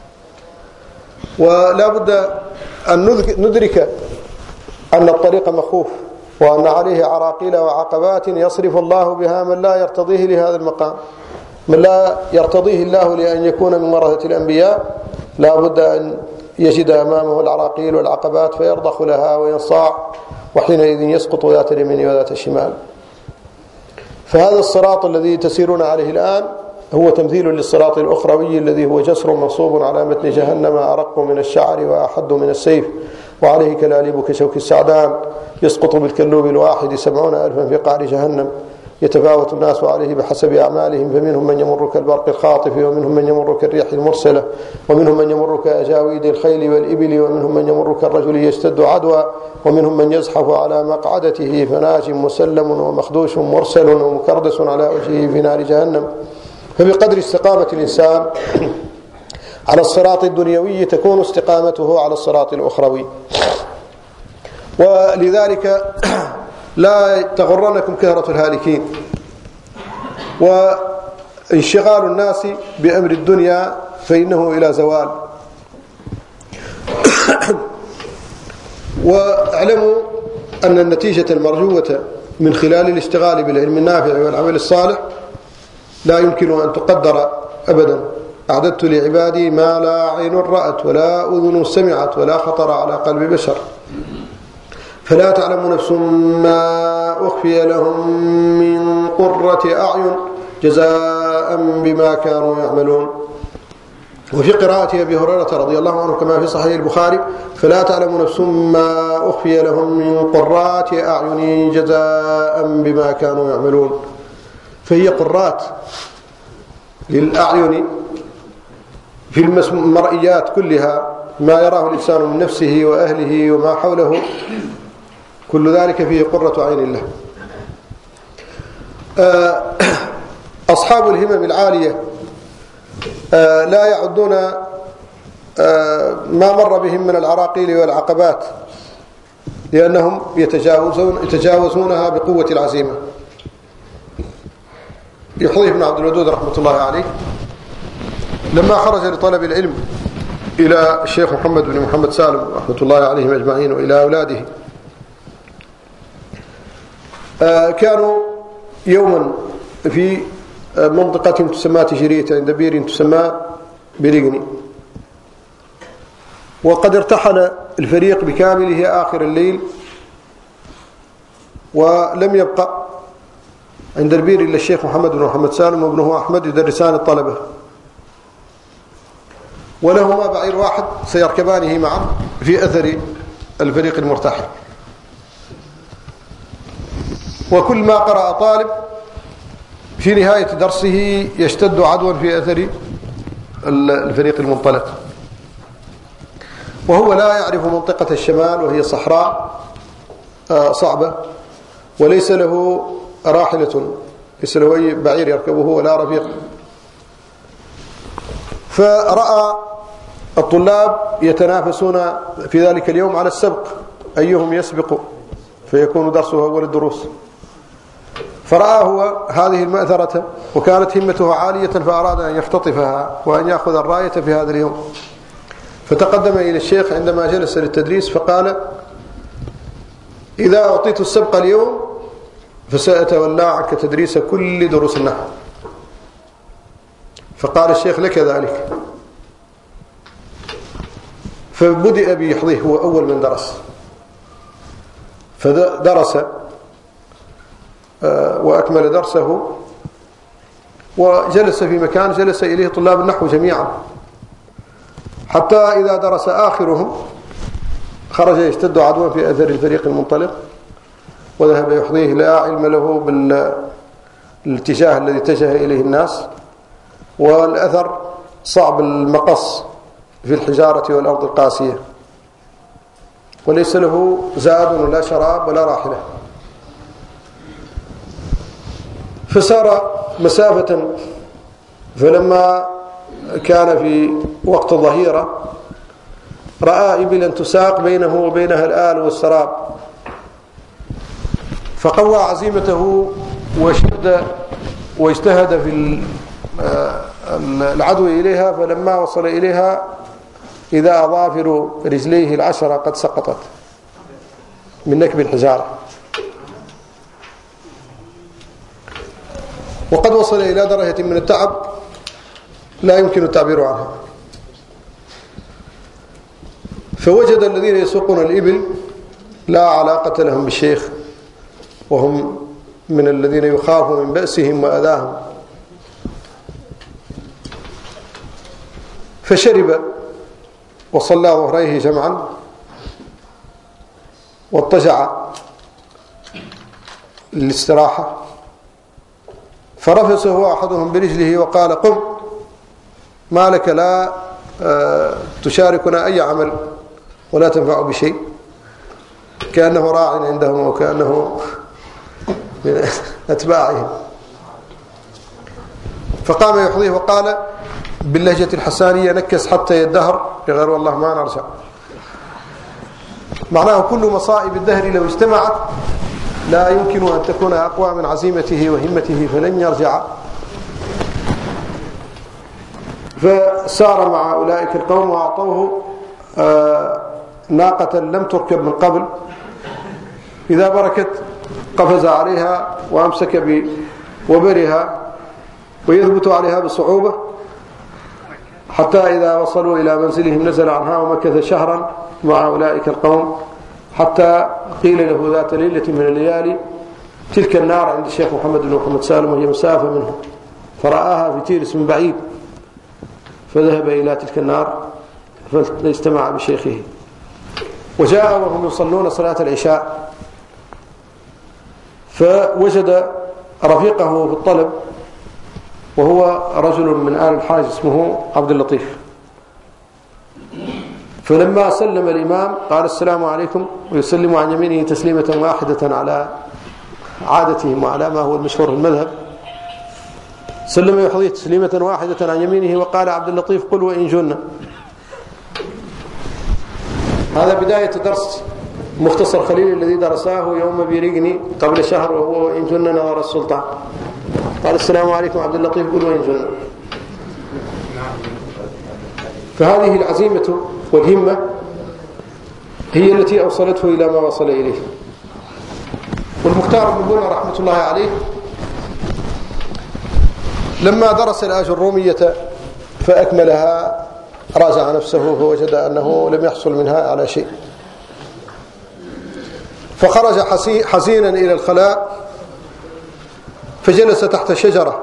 ولا بد أن ندرك أن الطريق مخوف، وأن عليه عراقيل وعقبات يصرف الله بها من لا يرتضيه لهذا المقام، من لا يرتضيه الله لأن يكون من ورثة الأنبياء. لا بد أن يجد أمامه العراقيل والعقبات فيرضخ لها وينصاع، وحينئذ يسقط ذات اليمين وذات الشمال. فهذا الصراط الذي تسيرون عليه الآن هو تمثيل للصراط الأخروي الذي هو جسر منصوب على متن جهنم أرق من الشعر وأحد من السيف، وعليه كلاليب كشوك السعدان، يسقط بالكلوب الواحد 70,000 في قعر جهنم، يتفاوت الناس عليه بحسب أعمالهم، فمنهم من يمر كالبرق الخاطف، ومنهم من يمر كالريح المرسلة، ومنهم من يمر كأجاويد الخيل والإبل، ومنهم من يمر كالرجل يشتد عدوى، ومنهم من يزحف على مقعدته فناج مسلم ومخدوش مرسل ومكردس على وجهه في نار جهنم. فبقدر استقامة الإنسان على الصراط الدنيوي تكون استقامته على الصراط الأخروي. ولذلك لا تغرنكم كثرة الهالكين وانشغال الناس بأمر الدنيا، فإنه إلى زوال. واعلموا أن النتيجة المرجوة من خلال الاشتغال بالعلم النافع والعمل الصالح لا يمكن أن تقدر أبدا. أعددت لعبادي ما لا عين رأت ولا أذن سمعت ولا خطر على قلب بشر، فلا تعلم نفس ما أخفي لهم من قرة أعين جزاء بما كانوا يعملون. وفي قراءة أبي هريرة رضي الله عنه كما في صحيح البخاري: فلا تعلم نفس ما أخفي لهم من قرات أعين جزاء بما كانوا يعملون. فهي قرات للأعين في المرئيات كلها، ما يراه الإنسان من نفسه وأهله وما حوله، كل ذلك فيه قرة عين له. أصحاب الهمم العالية لا يعدون ما مر بهم من العراقيل والعقبات، لأنهم يتجاوزونها بقوة العزيمة. يحيى بن عبد الودود رحمة الله عليه لما خرج لطلب العلم إلى الشيخ محمد بن محمد سالم رحمة الله عليهم أجمعين وإلى أولاده، كانوا يوما في منطقة تسمى تجرية عند بير تسمى بريغني، وقد ارتحل الفريق بكامله آخر الليل، ولم يبقى عند البير إلا الشيخ محمد بن محمد سالم وابنه أحمد يدرسان الطلبة، ولهما بعير واحد سيركبانه معا في أثر الفريق المرتحل. وكل ما قرأ طالب في نهاية درسه يشتد عدوا في أثر الفريق المنطلق، وهو لا يعرف منطقة الشمال وهي صحراء صعبة، وليس له راحلة، ليس له أي بعير يركبه ولا رفيق. فرأى الطلاب يتنافسون في ذلك اليوم على السبق، أيهم يسبق فيكون درسه أول الدروس. فرأى هو هذه المأثرة وكانت همته عالية، فأراد أن يختطفها وأن يأخذ الراية في هذا اليوم. فتقدم إلى الشيخ عندما جلس للتدريس فقال: إذا أعطيت السبق اليوم فسأتولى عنك تدريس كل دروس النحو. فقال الشيخ: لك ذلك. فبدأ بيحضيه، هو أول من درس، فدرس وأكمل درسه، وجلس في مكان جلس إليه طلاب النحو جميعا، حتى إذا درس آخرهم خرج يشتد عدوا في أثر الفريق المنطلق، وذهب يحضيه لا علم له بالاتجاه الذي اتجه إليه الناس، والأثر صعب المقص في الحجارة والأرض القاسية، وليس له زاد ولا شراب ولا راحلة. فسار مسافة، فلما كان في وقت الظهيرة رأى إبلا تساق بينه وبينها الآل والسراب، فقوى عزيمته وشد واجتهد في العدو إليها، فلما وصل إليها إذا أظافر رجليه العشرة قد سقطت من نكب الحجارة، وقد وصل إلى درجة من التعب لا يمكن التعبير عنها. فوجد الذين يسوقون الإبل لا علاقة لهم بالشيخ، وهم من الذين يخاف من بأسهم وأذاهم، فشرب وصلى ظهريه جمعا، واضطجع للاستراحة، فرفسه أحدهم برجله وقال: قم، ما لك لا تشاركنا أي عمل ولا تنفع بشيء، كأنه راع عندهم وكأنه من أتباعهم. فقام يحضيه وقال باللهجة الحسانية: نكس حتى يدهر، غير والله ما نرجع. معناه كل مصائب الدهر لو اجتمعت لا يمكن أن تكون أقوى من عزيمته وهمته، فلن يرجع. فسار مع أولئك القوم وأعطوه ناقة لم تركب من قبل، إذا بركت قفز عليها وأمسك بوبرها ويثبت عليها بصعوبة، حتى إذا وصلوا إلى منزلهم نزل عنها ومكث شهرا مع أولئك القوم، حتى قيل له ذات ليلة من الليالي: تلك النار عند الشيخ محمد بن محمد سالم وهي مسافة منه، فرآها في تيرس من بعيد، فذهب إلى تلك النار فاجتمع بشيخه، وجاء وهم يصلون صلاة العشاء، فوجد رفيقه في الطلب، وهو رجل من آل الحاج اسمه عبد اللطيف. فلما سلم الإمام قال: السلام عليكم، ويسلم عن يمينه تسليمة واحدة على عادتهم وعلى ما هو المشهور في المذهب. سلم يحضيه تسليمة واحدة عن يمينه، وقال عبد اللطيف: قل وإن جن. هذا بداية درس مختصر خليل الذي درساه يوم بيريقني قبل شهر، وهو وإن جن نظر السلطان. قال: السلام عليكم عبد اللطيف، قل وإن جن. فهذه العزيمة والهمة هي التي أوصلته إلى ما وصل إليه. والمختار بن بنا رحمة الله عليه لما درس الآجرومية فأكملها راجع نفسه فوجد أنه لم يحصل منها على شيء، فخرج حزينا إلى الخلاء، فجلس تحت شجرة،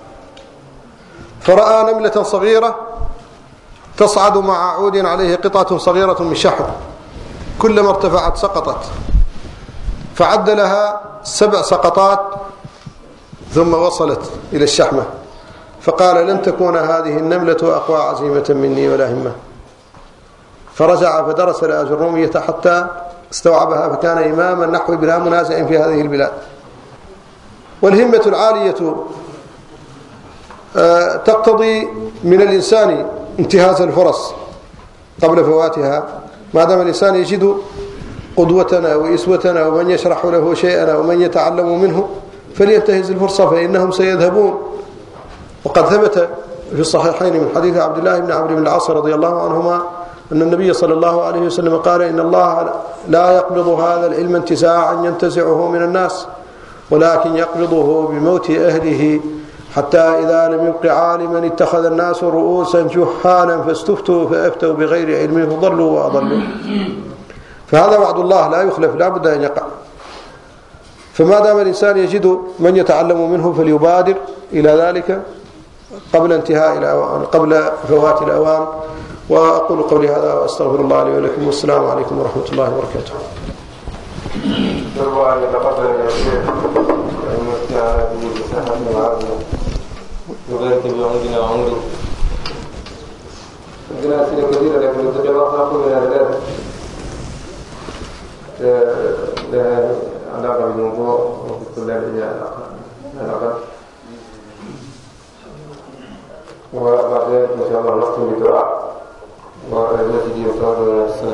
فرأى نملة صغيرة تصعد مع عود عليه قطعة صغيرة من شحم، كلما ارتفعت سقطت، فعد لها 7 سقطات ثم وصلت إلى الشحمة، فقال لن تكون هذه النملة أقوى عزيمة مني ولا همة. فرجع فدرس الآجرومية حتى استوعبها، فكان إماما نحو بلا منازع في هذه البلاد. والهمة العالية تقتضي من الإنسان انتهاز الفرص قبل فواتها. ما دام الإنسان يجد قدوتنا وإسوتنا ومن يشرح له شيئا ومن يتعلم منه فلينتهز الفرصة فإنهم سيذهبون. وقد ثبت في الصحيحين من حديث عبد الله بن عمرو بن العاص رضي الله عنهما أن النبي صلى الله عليه وسلم قال: إن الله لا يقبض هذا العلم انتزاعا ينتزعه من الناس، ولكن يقبضه بموت أهله، حتى إذا لم يبق عالما اتخذ الناس رؤوسا جهالا فاستفتوا فأفتوا بغير علم فضلوا وأضلوا. فهذا وعد الله لا يخلف، لا بد أن يقع. فما دام الإنسان يجد من يتعلم منه فليبادر إلى ذلك قبل انتهاء الأوان، قبل فوات الأوان. وأقول قولي هذا وأستغفر الله لي ولكم، والسلام عليكم ورحمة الله وبركاته. وبارك بعمرنا وعمره. عندنا أسئلة كثيرة لكن نتجرأ نأخذ منها ثلاثة لها علاقة بالموضوع وفي الطلاب لها علاقة. وبعد ذلك إن شاء الله نختم بدعاء ونجد وتعالى السلام.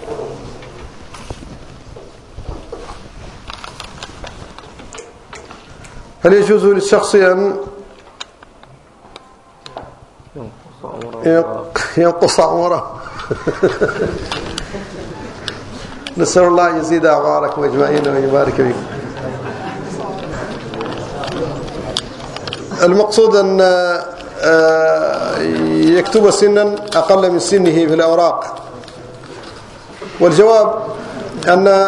هل يجوز للشخص أن ينقص عمره؟ نسأل الله أن يزيد أعماركم أجمعين ويبارك فيكم. المقصود أن يكتب سنا أقل من سنه في الأوراق. والجواب أن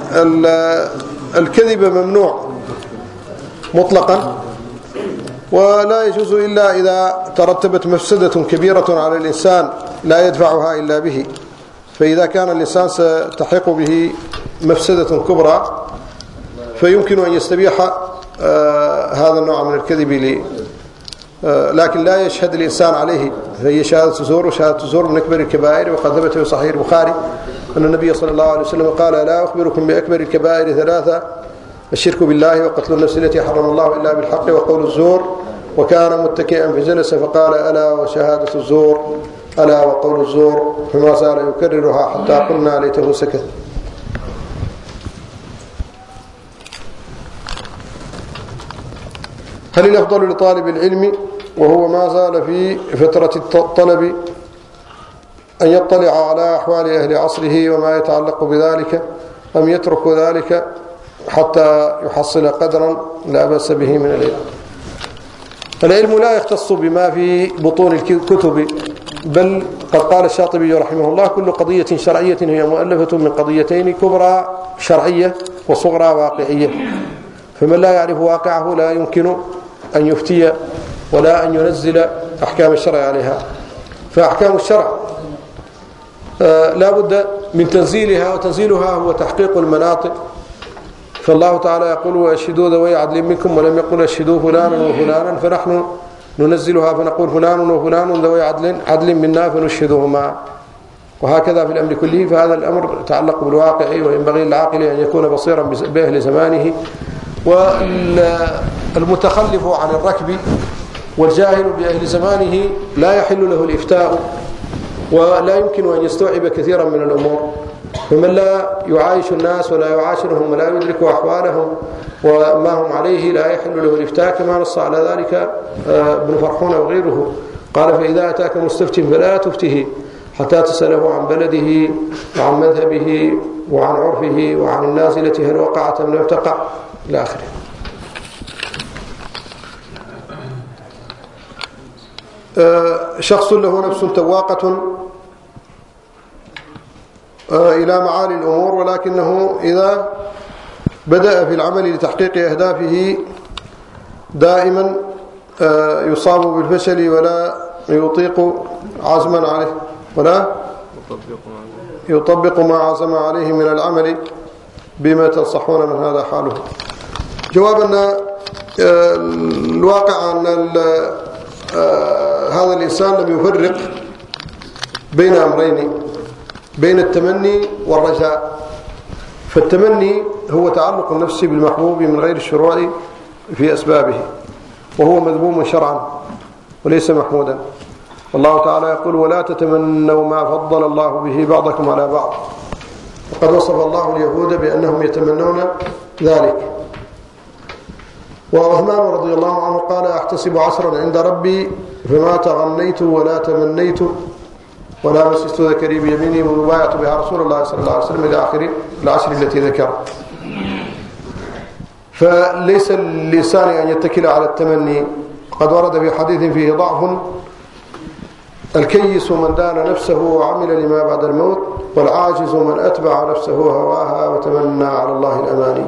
الكذب ممنوع مطلقا، ولا يجوز إلا إذا ترتبت مفسدة كبيرة على الإنسان لا يدفعها إلا به. فإذا كان الإنسان ستحق به مفسدة كبرى فيمكن أن يستبيح هذا النوع من الكذب لكن لا يشهد الإنسان عليه، فهي شهادة زور، وشهادة زور من أكبر الكبائر. وقد ثبت في صحيح البخاري أن النبي صلى الله عليه وسلم قال: لا أخبركم بأكبر الكبائر ثلاثة: الشرك بالله، وقتل النفس التي حرم الله إلا بالحق، وقول الزور. وكان متكئا فجلس فقال: ألا وشهادة الزور، ألا وقول الزور، فما زال يكررها حتى قلنا ليته سكت. هل الأفضل لطالب العلم وهو ما زال في فترة الطلب أن يطلع على أحوال أهل عصره وما يتعلق بذلك، أم يترك ذلك حتى يحصل قدرا لا بأس به من العلم؟ العلم لا يختص بما في بطون الكتب، بل قد قال الشاطبي رحمه الله: كل قضية شرعية هي مؤلفة من قضيتين: كبرى شرعية وصغرى واقعية. فمن لا يعرف واقعه لا يمكن أن يفتي ولا أن ينزل أحكام الشرع عليها. فأحكام الشرع لا بد من تنزيلها، وتنزيلها هو تحقيق المناطق. فالله تعالى يقول: وأشهدوا ذوي عدل منكم، ولم يقل أشهدوا فلانا وفلانا، فنحن ننزلها فنقول فلان وفلان ذوي عدل منا فنشهدهما. وهكذا في الأمر كله. فهذا الأمر يتعلق بالواقع، وينبغي للعاقل أن يكون بصيرا بأهل زمانه. والمتخلف عن الركب والجاهل بأهل زمانه لا يحل له الإفتاء، ولا يمكن أن يستوعب كثيرا من الأمور. فمن لا يعايش الناس ولا يعاشرهم ولا يدرك أحوالهم وما هم عليه لا يحل له الإفتاء، كما نص على ذلك ابن فرحون وغيره. قال: فإذا أتاك مستفت فلا تفته حتى تسأله عن بلده وعن مذهبه وعن عرفه وعن النازلة هل وقعت أم لم تقع، إلى آخره. شخص له نفس تواقة إلى معالي الأمور، ولكنه إذا بدأ في العمل لتحقيق أهدافه دائما يصاب بالفشل ولا يطيق عزما عليه، ولا يطبق ما عزم عليه من العمل. بما تنصحون من هذا حاله؟ جواب أن الواقع أن هذا الإنسان لم يفرق بين أمرين، بين التمني والرجاء. فالتمني هو تعلق النفس بالمحبوب من غير الشروع في أسبابه، وهو مذموم شرعا وليس محمودا. الله تعالى يقول: ولا تتمنوا ما فضل الله به بعضكم على بعض. وقد وصف الله اليهود بأنهم يتمنون ذلك. وعثمان رضي الله عنه قال: أحتسب عشرا عند ربي فما تغنيت ولا تمنيت ولا مسست ذكري بيميني وبايعت بها رسول الله صلى الله عليه وسلم إلى آخر العشر التي ذكر. فليس للإنسان أن يتكل على التمني. قد ورد في حديث فيه ضعف: الكيس من دان نفسه وعمل لما بعد الموت، والعاجز من أتبع نفسه هواها وتمنى على الله الأماني.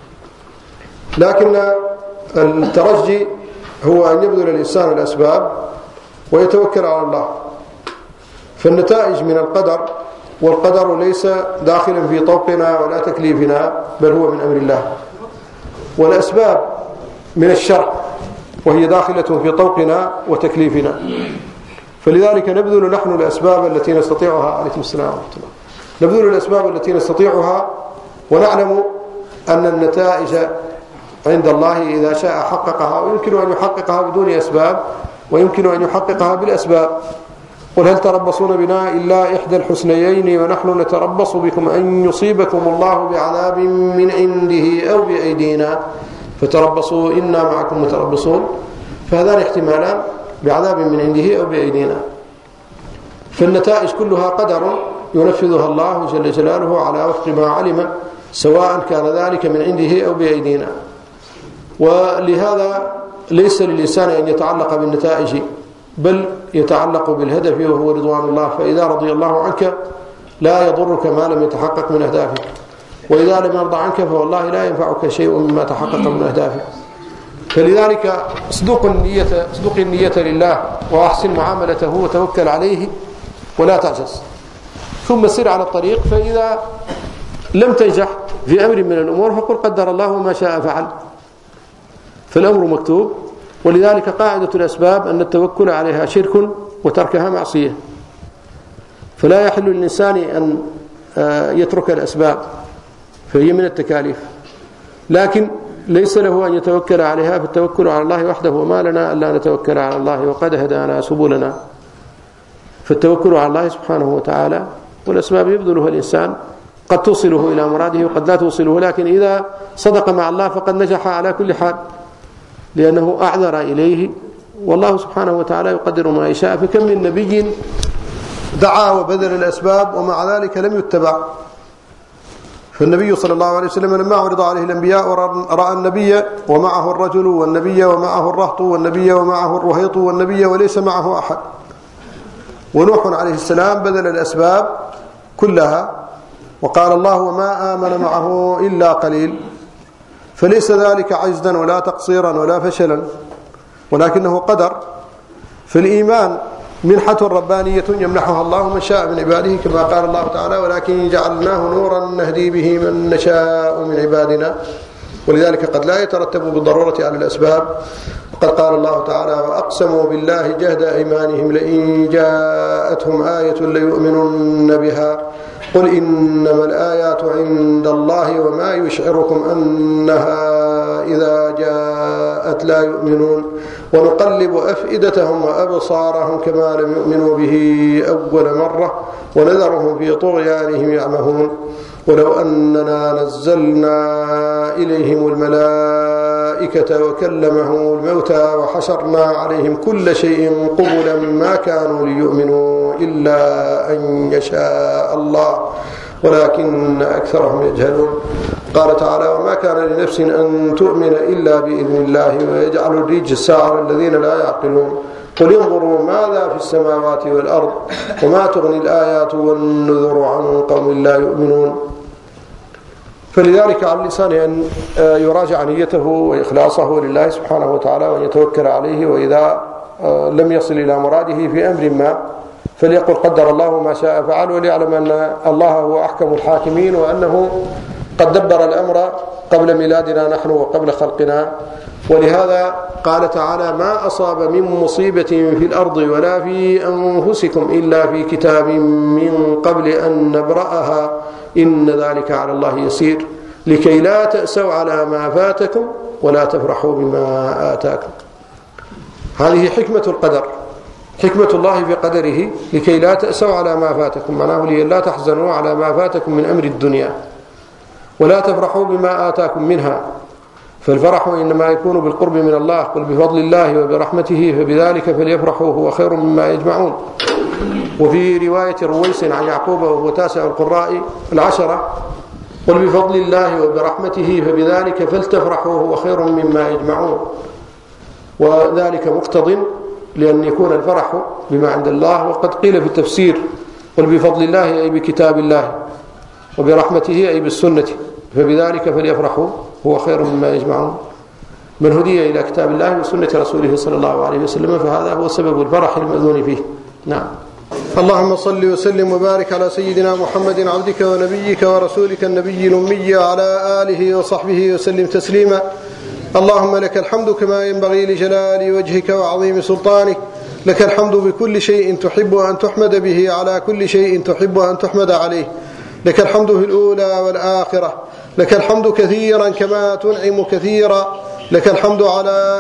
لكن الترجي هو أن يبذل الإنسان الأسباب ويتوكل على الله. فالنتائج من القدر، والقدر ليس داخلا في طوقنا ولا تكليفنا، بل هو من أمر الله. والأسباب من الشرع، وهي داخلة في طوقنا وتكليفنا. فلذلك نبذل نحن الأسباب التي نستطيعها. عليكم السلام ورحمة الله. نبذل الأسباب التي نستطيعها، ونعلم أن النتائج عند الله إذا شاء حققها، ويمكن أن يحققها بدون أسباب، ويمكن أن يحققها بالأسباب. قل: هل تربصون بنا إلا إحدى الحسنيين ونحن نتربص بكم أن يصيبكم الله بعذاب من عنده أو بأيدينا فتربصوا إنا معكم متربصون. فهذان احتمالان: بعذاب من عنده أو بأيدينا. فالنتائج كلها قدر ينفذها الله جل جلاله على وفق ما علم، سواء كان ذلك من عنده أو بأيدينا. ولهذا ليس للإنسان أن يتعلق بالنتائج، بل يتعلق بالهدف وهو رضوان الله. فإذا رضي الله عنك لا يضرك ما لم يتحقق من أهدافك، وإذا لم يرضى عنك فوالله لا ينفعك شيء مما تحقق من أهدافك. فلذلك اصدق النية لله، وأحسن معاملته، وتوكل عليه ولا تعجز، ثم سر على الطريق. فإذا لم تنجح في أمر من الأمور فقل: قدر الله ما شاء فعل. فالأمر مكتوب. ولذلك قاعدة الأسباب أن التوكل عليها شرك وتركها معصية. فلا يحل للإنسان أن يترك الأسباب، فهي من التكاليف، لكن ليس له أن يتوكل عليها. فالتوكل على الله وحده، وما لنا ألا نتوكل على الله وقد هدانا سبلنا. فالتوكل على الله سبحانه وتعالى، والأسباب يبذلها الإنسان قد توصله إلى مراده وقد لا توصله، لكن إذا صدق مع الله فقد نجح على كل حال، لأنه أعذر إليه، والله سبحانه وتعالى يقدر ما يشاء. فكم من نبي دعا وبذل الأسباب ومع ذلك لم يتبع. فالنبي صلى الله عليه وسلم لما عرض عليه الأنبياء ورأى النبي ومعه الرجل، والنبي ومعه الرهط، والنبي ومعه الرهيط، والنبي وليس معه أحد. ونوح عليه السلام بذل الأسباب كلها، وقال الله: وما آمن معه إلا قليل. فليس ذلك عجزا ولا تقصيرا ولا فشلا، ولكنه قدر. فالإيمان منحة ربانية يمنحها الله من شاء من عباده، كما قال الله تعالى: ولكن جعلناه نورا نهدي به من نشاء من عبادنا. ولذلك قد لا يترتب بالضرورة على الأسباب. وقد قال الله تعالى: وأقسموا بالله جهد أيمانهم لئن جاءتهم آية ليؤمنن بها قل إنما الآيات عند الله وما يشعركم أنها إذا جاءت لا يؤمنون ونقلب أفئدتهم وأبصارهم كما لم يؤمنوا به أول مرة ونذرهم في طغيانهم يعمهون ولو أننا نزلنا إليهم الملائكة وكلمهم الموتى وحشرنا عليهم كل شيء قبلا ما كانوا ليؤمنوا إلا أن يشاء الله ولكن أكثرهم يجهلون. قال تعالى: وما كان لنفس أن تؤمن إلا بإذن الله ويجعل الرجس على الذين لا يعقلون قل انظروا ماذا في السماوات والأرض وما تغني الآيات والنذر عن قوم لا يؤمنون. فلذلك على الإنسان أن يراجع نيته وإخلاصه لله سبحانه وتعالى وأن يتوكل عليه، وإذا لم يصل إلى مراده في أمر ما فليقل قدر الله ما شاء فعل، وليعلم أن الله هو أحكم الحاكمين وأنه قد دبر الأمر قبل ميلادنا نحن وقبل خلقنا، ولهذا قال تعالى: ما أصاب من مصيبة في الأرض ولا في أنفسكم إلا في كتاب من قبل أن نبرأها إن ذلك على الله يسير لكي لا تأسوا على ما فاتكم ولا تفرحوا بما آتاكم. هذه حكمة القدر، حكمة الله في قدره لكي لا تأسوا على ما فاتكم، معناه لكي لا تحزنوا على ما فاتكم من أمر الدنيا ولا تفرحوا بما آتاكم منها. فالفرح إنما يكون بالقرب من الله، قل بفضل الله وبرحمته فبذلك فليفرحوا هو خير مما يجمعون. وفي رواية رويس عن يعقوب وهو تاسع القراء 10: قل بفضل الله وبرحمته فبذلك فلتفرحوا هو خير مما يجمعون. وذلك مقتضٍ لأن يكون الفرح بما عند الله. وقد قيل في التفسير: قل بفضل الله أي بكتاب الله، وبرحمته أي بالسنة، فبذلك فليفرحوا هو خير مما يجمعون. من هدي إلى كتاب الله وسنة رسوله صلى الله عليه وسلم فهذا هو سبب الفرح المأذون فيه. نعم. اللهم صل وسلم وبارك على سيدنا محمد عبدك ونبيك ورسولك النبي الأمي وعلى آله وصحبه وسلم تسليما. اللهم لك الحمد كما ينبغي لجلال وجهك وعظيم سلطانك. لك الحمد بكل شيء تحب أن تحمد به على كل شيء تحب أن تحمد عليه. لك الحمد في الأولى والآخرة. لك الحمد كثيرا كما تنعم كثيرا. لك الحمد على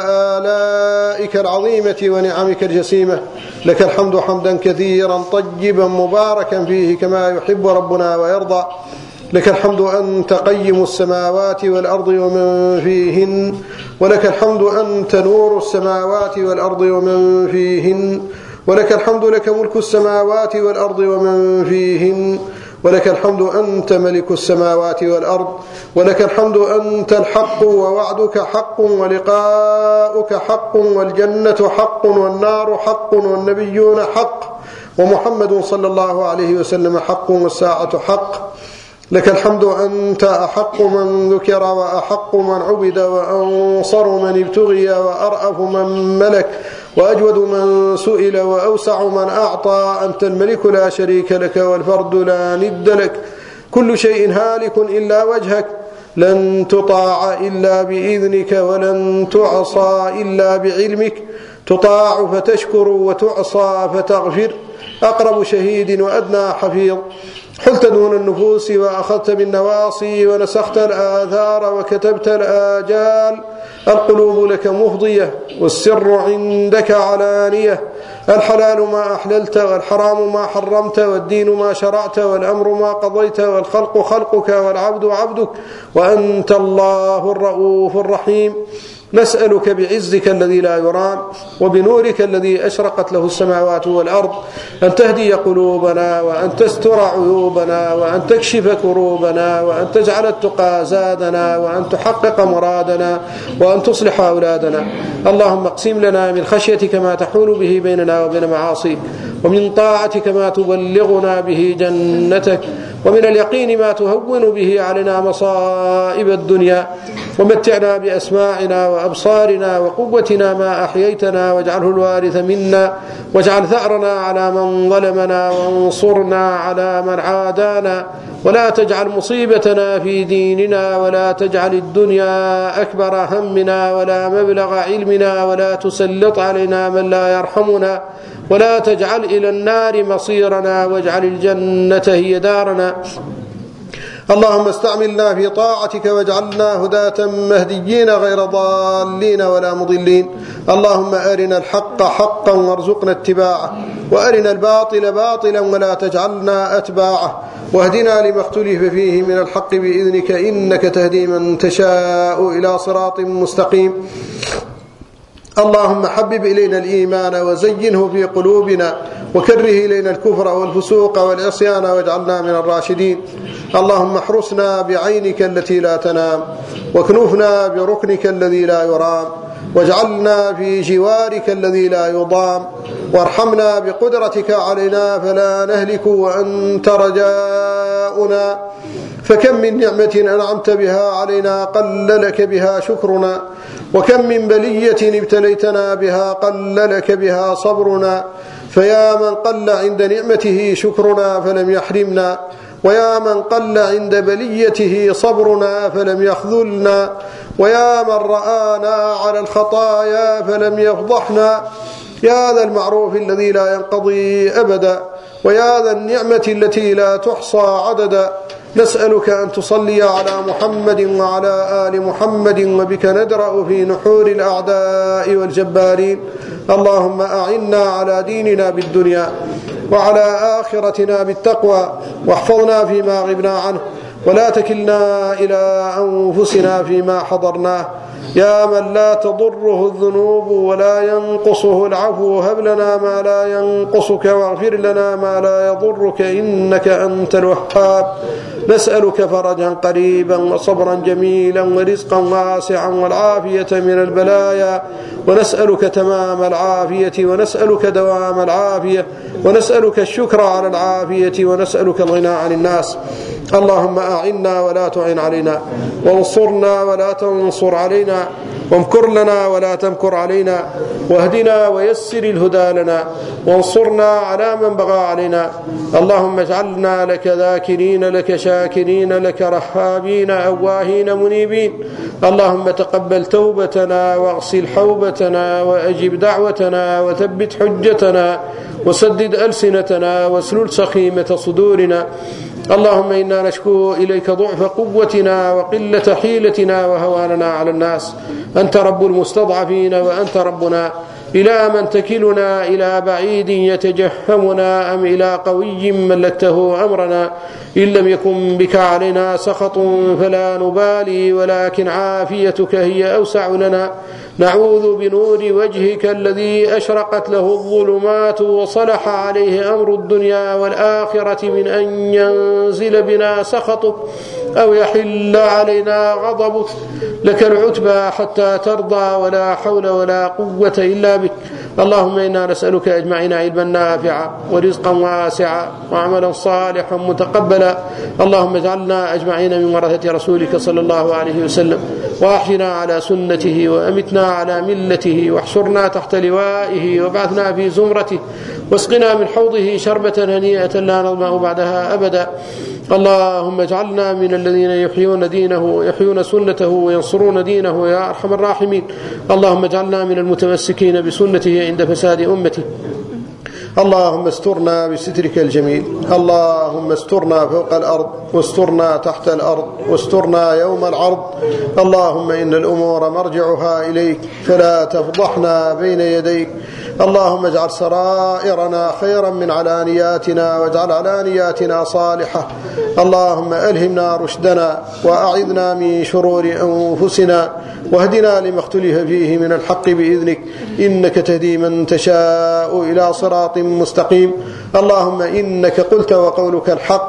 آلائك العظيمة ونعمك الجسيمة. لك الحمد حمدا كثيرا طيبا مباركا فيه كما يحب ربنا ويرضى. لك الحمد أنت قيم السماوات والأرض ومن فيهن. ولك الحمد أنت نور السماوات والأرض ومن فيهن. ولك الحمد لك ملك السماوات والأرض ومن فيهن. ولك الحمد أنت ملك السماوات والأرض. ولك الحمد أنت الحق ووعدك حق ولقاؤك حق والجنة حق والنار حق والنبيون حق ومحمد صلى الله عليه وسلم حق والساعة حق. لك الحمد أنت أحق من ذكر وأحق من عبد وأنصر من ابتغي وأرأف من ملك وأجود من سئل وأوسع من أعطى. أنت الملك لا شريك لك والفرد لا ند لك. كل شيء هالك إلا وجهك. لن تطاع إلا بإذنك ولن تعصى إلا بعلمك. تطاع فتشكر وتعصى فتغفر. أقرب شهيد وأدنى حفيظ. حلت دون النفوس وأخذت بالنواصي ونسخت الآثار وكتبت الآجال. القلوب لك مفضية والسر عندك علانية. الحلال ما أحللت والحرام ما حرمت والدين ما شرعت والأمر ما قضيت والخلق خلقك والعبد عبدك وأنت الله الرؤوف الرحيم. نسألك بعزك الذي لا يرام وبنورك الذي أشرقت له السماوات والأرض أن تهدي قلوبنا وأن تستر عيوبنا وأن تكشف كروبنا وأن تجعل التقى زادنا وأن تحقق مرادنا وأن تصلح أولادنا. اللهم اقسم لنا من خشيتك ما تحول به بيننا وبين معاصيك ومن طاعتك ما تبلغنا به جنتك ومن اليقين ما تهون به علينا مصائب الدنيا. ومتعنا بأسماعنا وأبصارنا وقوتنا ما أحييتنا واجعله الوارث منا واجعل ثأرنا على من ظلمنا وانصرنا على من عادانا ولا تجعل مصيبتنا في ديننا ولا تجعل الدنيا أكبر همنا ولا مبلغ علمنا ولا تسلط علينا من لا يرحمنا ولا تجعل إلى النار مصيرنا واجعل الجنة هي دارنا. اللهم استعملنا في طاعتك واجعلنا هداة مهديين غير ضالين ولا مضلين. اللهم أرنا الحق حقا وارزقنا اتباعه وأرنا الباطل باطلا ولا تجعلنا أتباعه واهدنا لما اختلف فيه من الحق بإذنك إنك تهدي من تشاء إلى صراط مستقيم. اللهم حبب إلينا الإيمان وزينه في قلوبنا وكره إلينا الكفر والفسوق والعصيان واجعلنا من الراشدين. اللهم احرسنا بعينك التي لا تنام واكنفنا بركنك الذي لا يرام واجعلنا في جوارك الذي لا يضام وارحمنا بقدرتك علينا فلا نهلك وأنت رجاؤنا. فكم من نعمة أنعمت بها علينا قل لك بها شكرنا وكم من بلية ابتليتنا بها قل لك بها صبرنا. فيا من قل عند نعمته شكرنا فلم يحرمنا ويا من قل عند بليته صبرنا فلم يخذلنا ويا من رآنا على الخطايا فلم يفضحنا، يا ذا المعروف الذي لا ينقضي أبدا، ويا ذا النعمة التي لا تحصى عددا، نسألك أن تصلي على محمد وعلى آل محمد، وبك ندرأ في نحور الأعداء والجبارين. اللهم أعنا على ديننا بالدنيا وعلى آخرتنا بالتقوى، واحفظنا فيما غبنا عنه، ولا تكلنا إلى أنفسنا فيما حضرناه. يا من لا تضره الذنوب ولا ينقصه العفو، هب لنا ما لا ينقصك واغفر لنا ما لا يضرك، إنك أنت الوهاب. نسألك فرجا قريبا وصبرا جميلا ورزقا واسعا والعافية من البلايا، ونسألك تمام العافية، ونسألك دوام العافية، ونسألك الشكر على العافية، ونسألك الغنى عن الناس. اللهم أعنا ولا تعن علينا، وانصرنا ولا تنصر علينا، وامكر لنا ولا تمكر علينا، واهدنا ويسر الهدى لنا، وانصرنا على من بغى علينا. اللهم اجعلنا لك ذاكرين لك شاكرين لك رحابين أواهين منيبين. اللهم تقبل توبتنا واغسل حوبتنا وأجب دعوتنا وثبت حجتنا وسدد ألسنتنا واسلل سخيمة صدورنا. اللهم إنا نشكو إليك ضعف قوتنا وقلة حيلتنا وهواننا على الناس. أنت رب المستضعفين وأنت ربنا. إلى من تكلنا؟ إلى بعيد يتجهمنا أم إلى قوي ملكته أمرنا؟ إن لم يكن بك علينا سخط فلا نبالي، ولكن عافيتك هي أوسع لنا. نعوذ بنور وجهك الذي أشرقت له الظلمات وصلح عليه أمر الدنيا والآخرة من أن ينزل بنا سخطك أو يحل علينا غضبك. لك العتبى حتى ترضى، ولا حول ولا قوة إلا بك. اللهم إنا نسألك أجمعين علما نافعا ورزقا واسعا وعملا صالحا متقبلا. اللهم اجعلنا أجمعين من ورثة رسولك صلى الله عليه وسلم، وأحينا على سنته، وأمتنا على ملته، واحشرنا تحت لوائه، وابعثنا في زمرته، واسقنا من حوضه شربة هنيئة لا نظمأ بعدها أبدا. اللهم اجعلنا من الذين يحيون دينه ويحيون سنته وينصرون دينه يا أرحم الراحمين. اللهم اجعلنا من المتمسكين بسنته عند فساد أمته. اللهم استرنا بسترك الجميل. اللهم استرنا فوق الأرض، واسترنا تحت الأرض، واسترنا يوم العرض. اللهم إن الأمور مرجعها إليك، فلا تفضحنا بين يديك. اللهم اجعل سرائرنا خيرا من علانياتنا، واجعل علانياتنا صالحة. اللهم ألهمنا رشدنا، وأعذنا من شرور أنفسنا، واهدنا لما اختلف فيه من الحق بإذنك، إنك تهدي من تشاء إلى صراط مستقيم. اللهم إنك قلت وقولك الحق،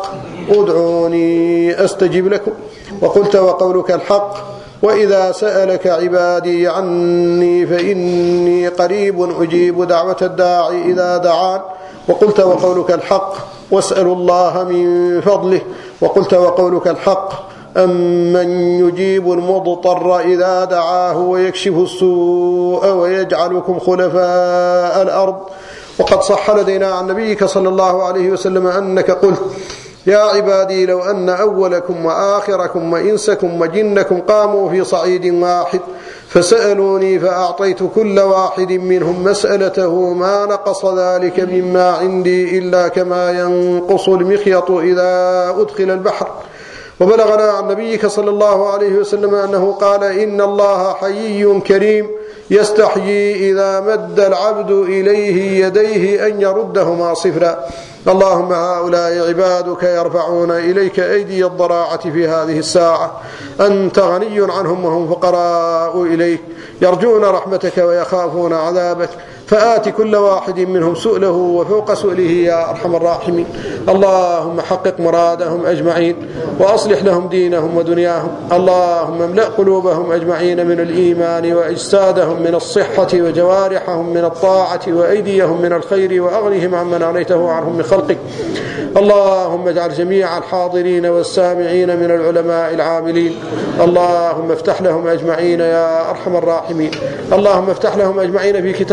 ادعوني أستجب لكم، وقلت وقولك الحق، وإذا سألك عبادي عني فإني قريب أجيب دعوة الداعي إذا دعان. وقلت وقولك الحق، واسألوا الله من فضله. وقلت وقولك الحق، أمن يجيب المضطر إذا دعاه ويكشف السوء ويجعلكم خلفاء الأرض. وقد صح لدينا عن نبيك صلى الله عليه وسلم أنك قلت: يا عبادي لو أن أولكم وآخركم وإنسكم وجنكم قاموا في صعيد واحد فسألوني فأعطيت كل واحد منهم مسألته ما نقص ذلك مما عندي إلا كما ينقص المخيط إذا أدخل البحر. وبلغنا عن نبيك صلى الله عليه وسلم أنه قال: إن الله حيي كريم يستحيي إذا مد العبد إليه يديه أن يردهما صفرا. اللهم هؤلاء عبادك يرفعون إليك أيدي الضراعة في هذه الساعة، أنت غني عنهم وهم فقراء إليك، يرجون رحمتك ويخافون عذابك، فآت كل واحد منهم سؤله وفوق سؤله يا أرحم الراحمين. اللهم حقق مرادهم أجمعين، وأصلح لهم دينهم ودنياهم. اللهم املأ قلوبهم أجمعين من الإيمان، وأجسادهم من الصحة، وجوارحهم من الطاعة، وأيديهم من الخير، وأغنهم عمن عليته عنهم من خلقك. اللهم اجعل جميع الحاضرين والسامعين من العلماء العاملين. اللهم افتح لهم أجمعين يا أرحم الراحمين. اللهم افتح لهم أجمعين في كتابك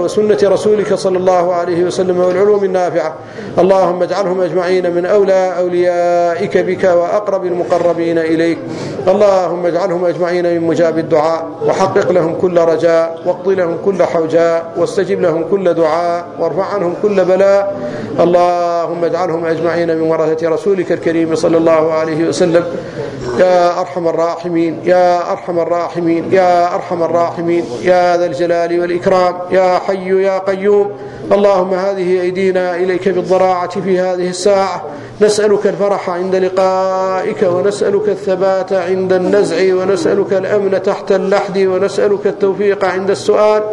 وسنة رسولك صلى الله عليه وسلم والعلوم النافعة. اللهم اجعلهم أجمعين من أولى أوليائك بك وأقرب المقربين إليك. اللهم اجعلهم أجمعين من مجاب الدعاء، وحقق لهم كل رجاء، واقض لهم كل حوجاء، واستجب لهم كل دعاء، وارفع عنهم كل بلاء. اللهم اجعلهم أجمعين من ورثة رسولك الكريم صلى الله عليه وسلم. يا أرحم الراحمين، يا أرحم الراحمين، يا أرحم الراحمين، يا ذا الجلال والإكرام، يا حي يا قيوم. اللهم هذه أيدينا إليك بالضراعة في هذه الساعة، نسألك الفرح عند لقائك، ونسألك الثبات عند النزع، ونسألك الأمن تحت اللحد، ونسألك التوفيق عند السؤال.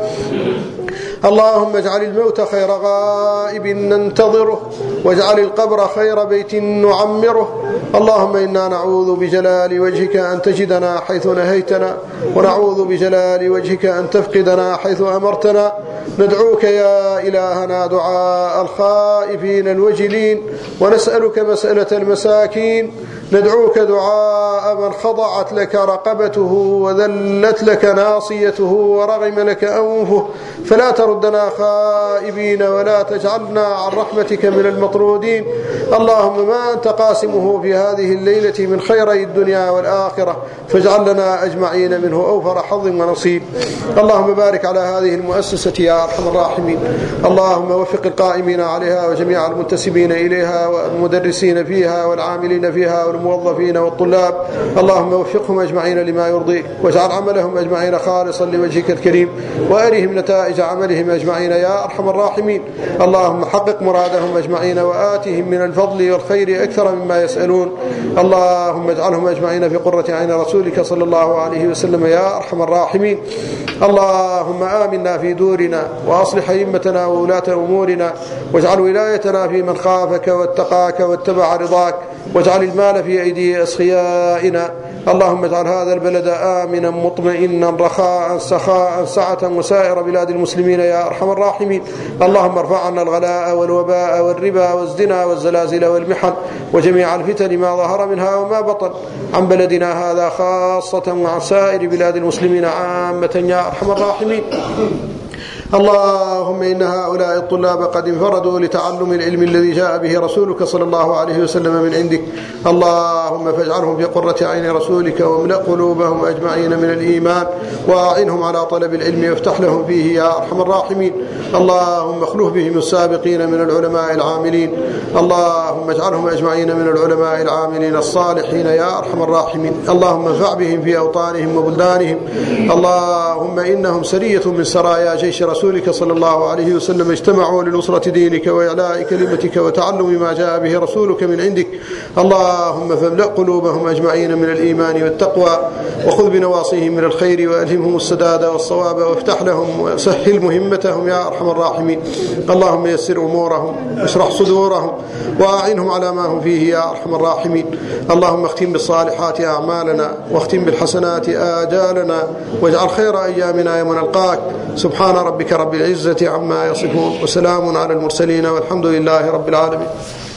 اللهم اجعل الموت خير غائب ننتظره، واجعل القبر خير بيت نعمره. اللهم إنا نعوذ بجلال وجهك أن تجدنا حيث نهيتنا، ونعوذ بجلال وجهك أن تفقدنا حيث أمرتنا. ندعوك يا إلهنا دعاء الخائفين الوجلين، ونسألك مسألة المساكين. ندعوك دعاء من خضعت لك رقبته، وذلت لك ناصيته، ورغم لك أنفه، فلا تردنا خائبين، ولا تجعلنا عن رحمتك من المطرودين. اللهم ما أنت قاسمه في هذه الليلة من خيري الدنيا والآخرة، فاجعل لنا أجمعين منه أوفر حظ ونصيب. اللهم بارك على هذه المؤسسة يا أرحم الراحمين. اللهم وفق القائمين عليها وجميع المنتسبين إليها والمدرسين فيها والعاملين فيها والموظفين والطلاب. اللهم وفقهم أجمعين لما يرضيك، واجعل عملهم أجمعين خالصا لوجهك الكريم، وأرهم نتائج عملهم أجمعين يا أرحم الراحمين. اللهم حقق مرادهم أجمعين، وآتهم من الفضل والخير أكثر مما يسألون. اللهم اجعلهم أجمعين في قرة عين رسولك صلى الله عليه وسلم يا أرحم الراحمين. اللهم آمنا في دورنا، وأصلح أئمتنا وولاة أمورنا، واجعل ولايتنا في من خافك واتقاك واتبع رضاك، واجعل المال في أيدي أسخيائنا. اللهم اجعل هذا البلد آمنا مطمئنا رخاء سخاء سعة، وسائر بلاد المسلمين يا أرحم الراحمين. اللهم ارفع عنا الغلاء والوباء والربا والزنا والزلازل والمحن وجميع الفتن ما ظهر منها وما بطن عن بلدنا هذا خاصة، وعن سائر بلاد المسلمين عامة يا أرحم الراحمين. اللهم إن هؤلاء الطلاب قد انفردوا لتعلم العلم الذي جاء به رسولك صلى الله عليه وسلم من عندك. اللهم فاجعلهم في قرة عين رسولك، واملأ قلوبهم أجمعين من الإيمان، وأعنهم على طلب العلم، وافتح لهم فيه يا أرحم الراحمين. اللهم اخلف بهم السابقين من العلماء العاملين. اللهم اجعلهم أجمعين من العلماء العاملين الصالحين يا أرحم الراحمين. اللهم انفع بهم في أوطانهم وبلدانهم. اللهم إنهم سرية من سرايا جيش رسولك صلى الله عليه وسلم، اجتمعوا لنصرة دينك وإعلاء كلمتك وتعلم ما جاء به رسولك من عندك. اللهم فاملأ قلوبهم أجمعين من الإيمان والتقوى، وخذ بنواصيهم من الخير، وألهمهم السداد والصواب، وافتح لهم وسهل مهمتهم يا أرحم الراحمين. اللهم يسر أمورهم، واشرح صدورهم، وأعنهم على ما هم فيه يا أرحم الراحمين. اللهم اختم بالصالحات أعمالنا، واختم بالحسنات آجالنا، واجعل خير أيامنا يوم نلقاك. سبحان ربك رب العزة عما يصفون، وسلام على المرسلين، والحمد لله رب العالمين.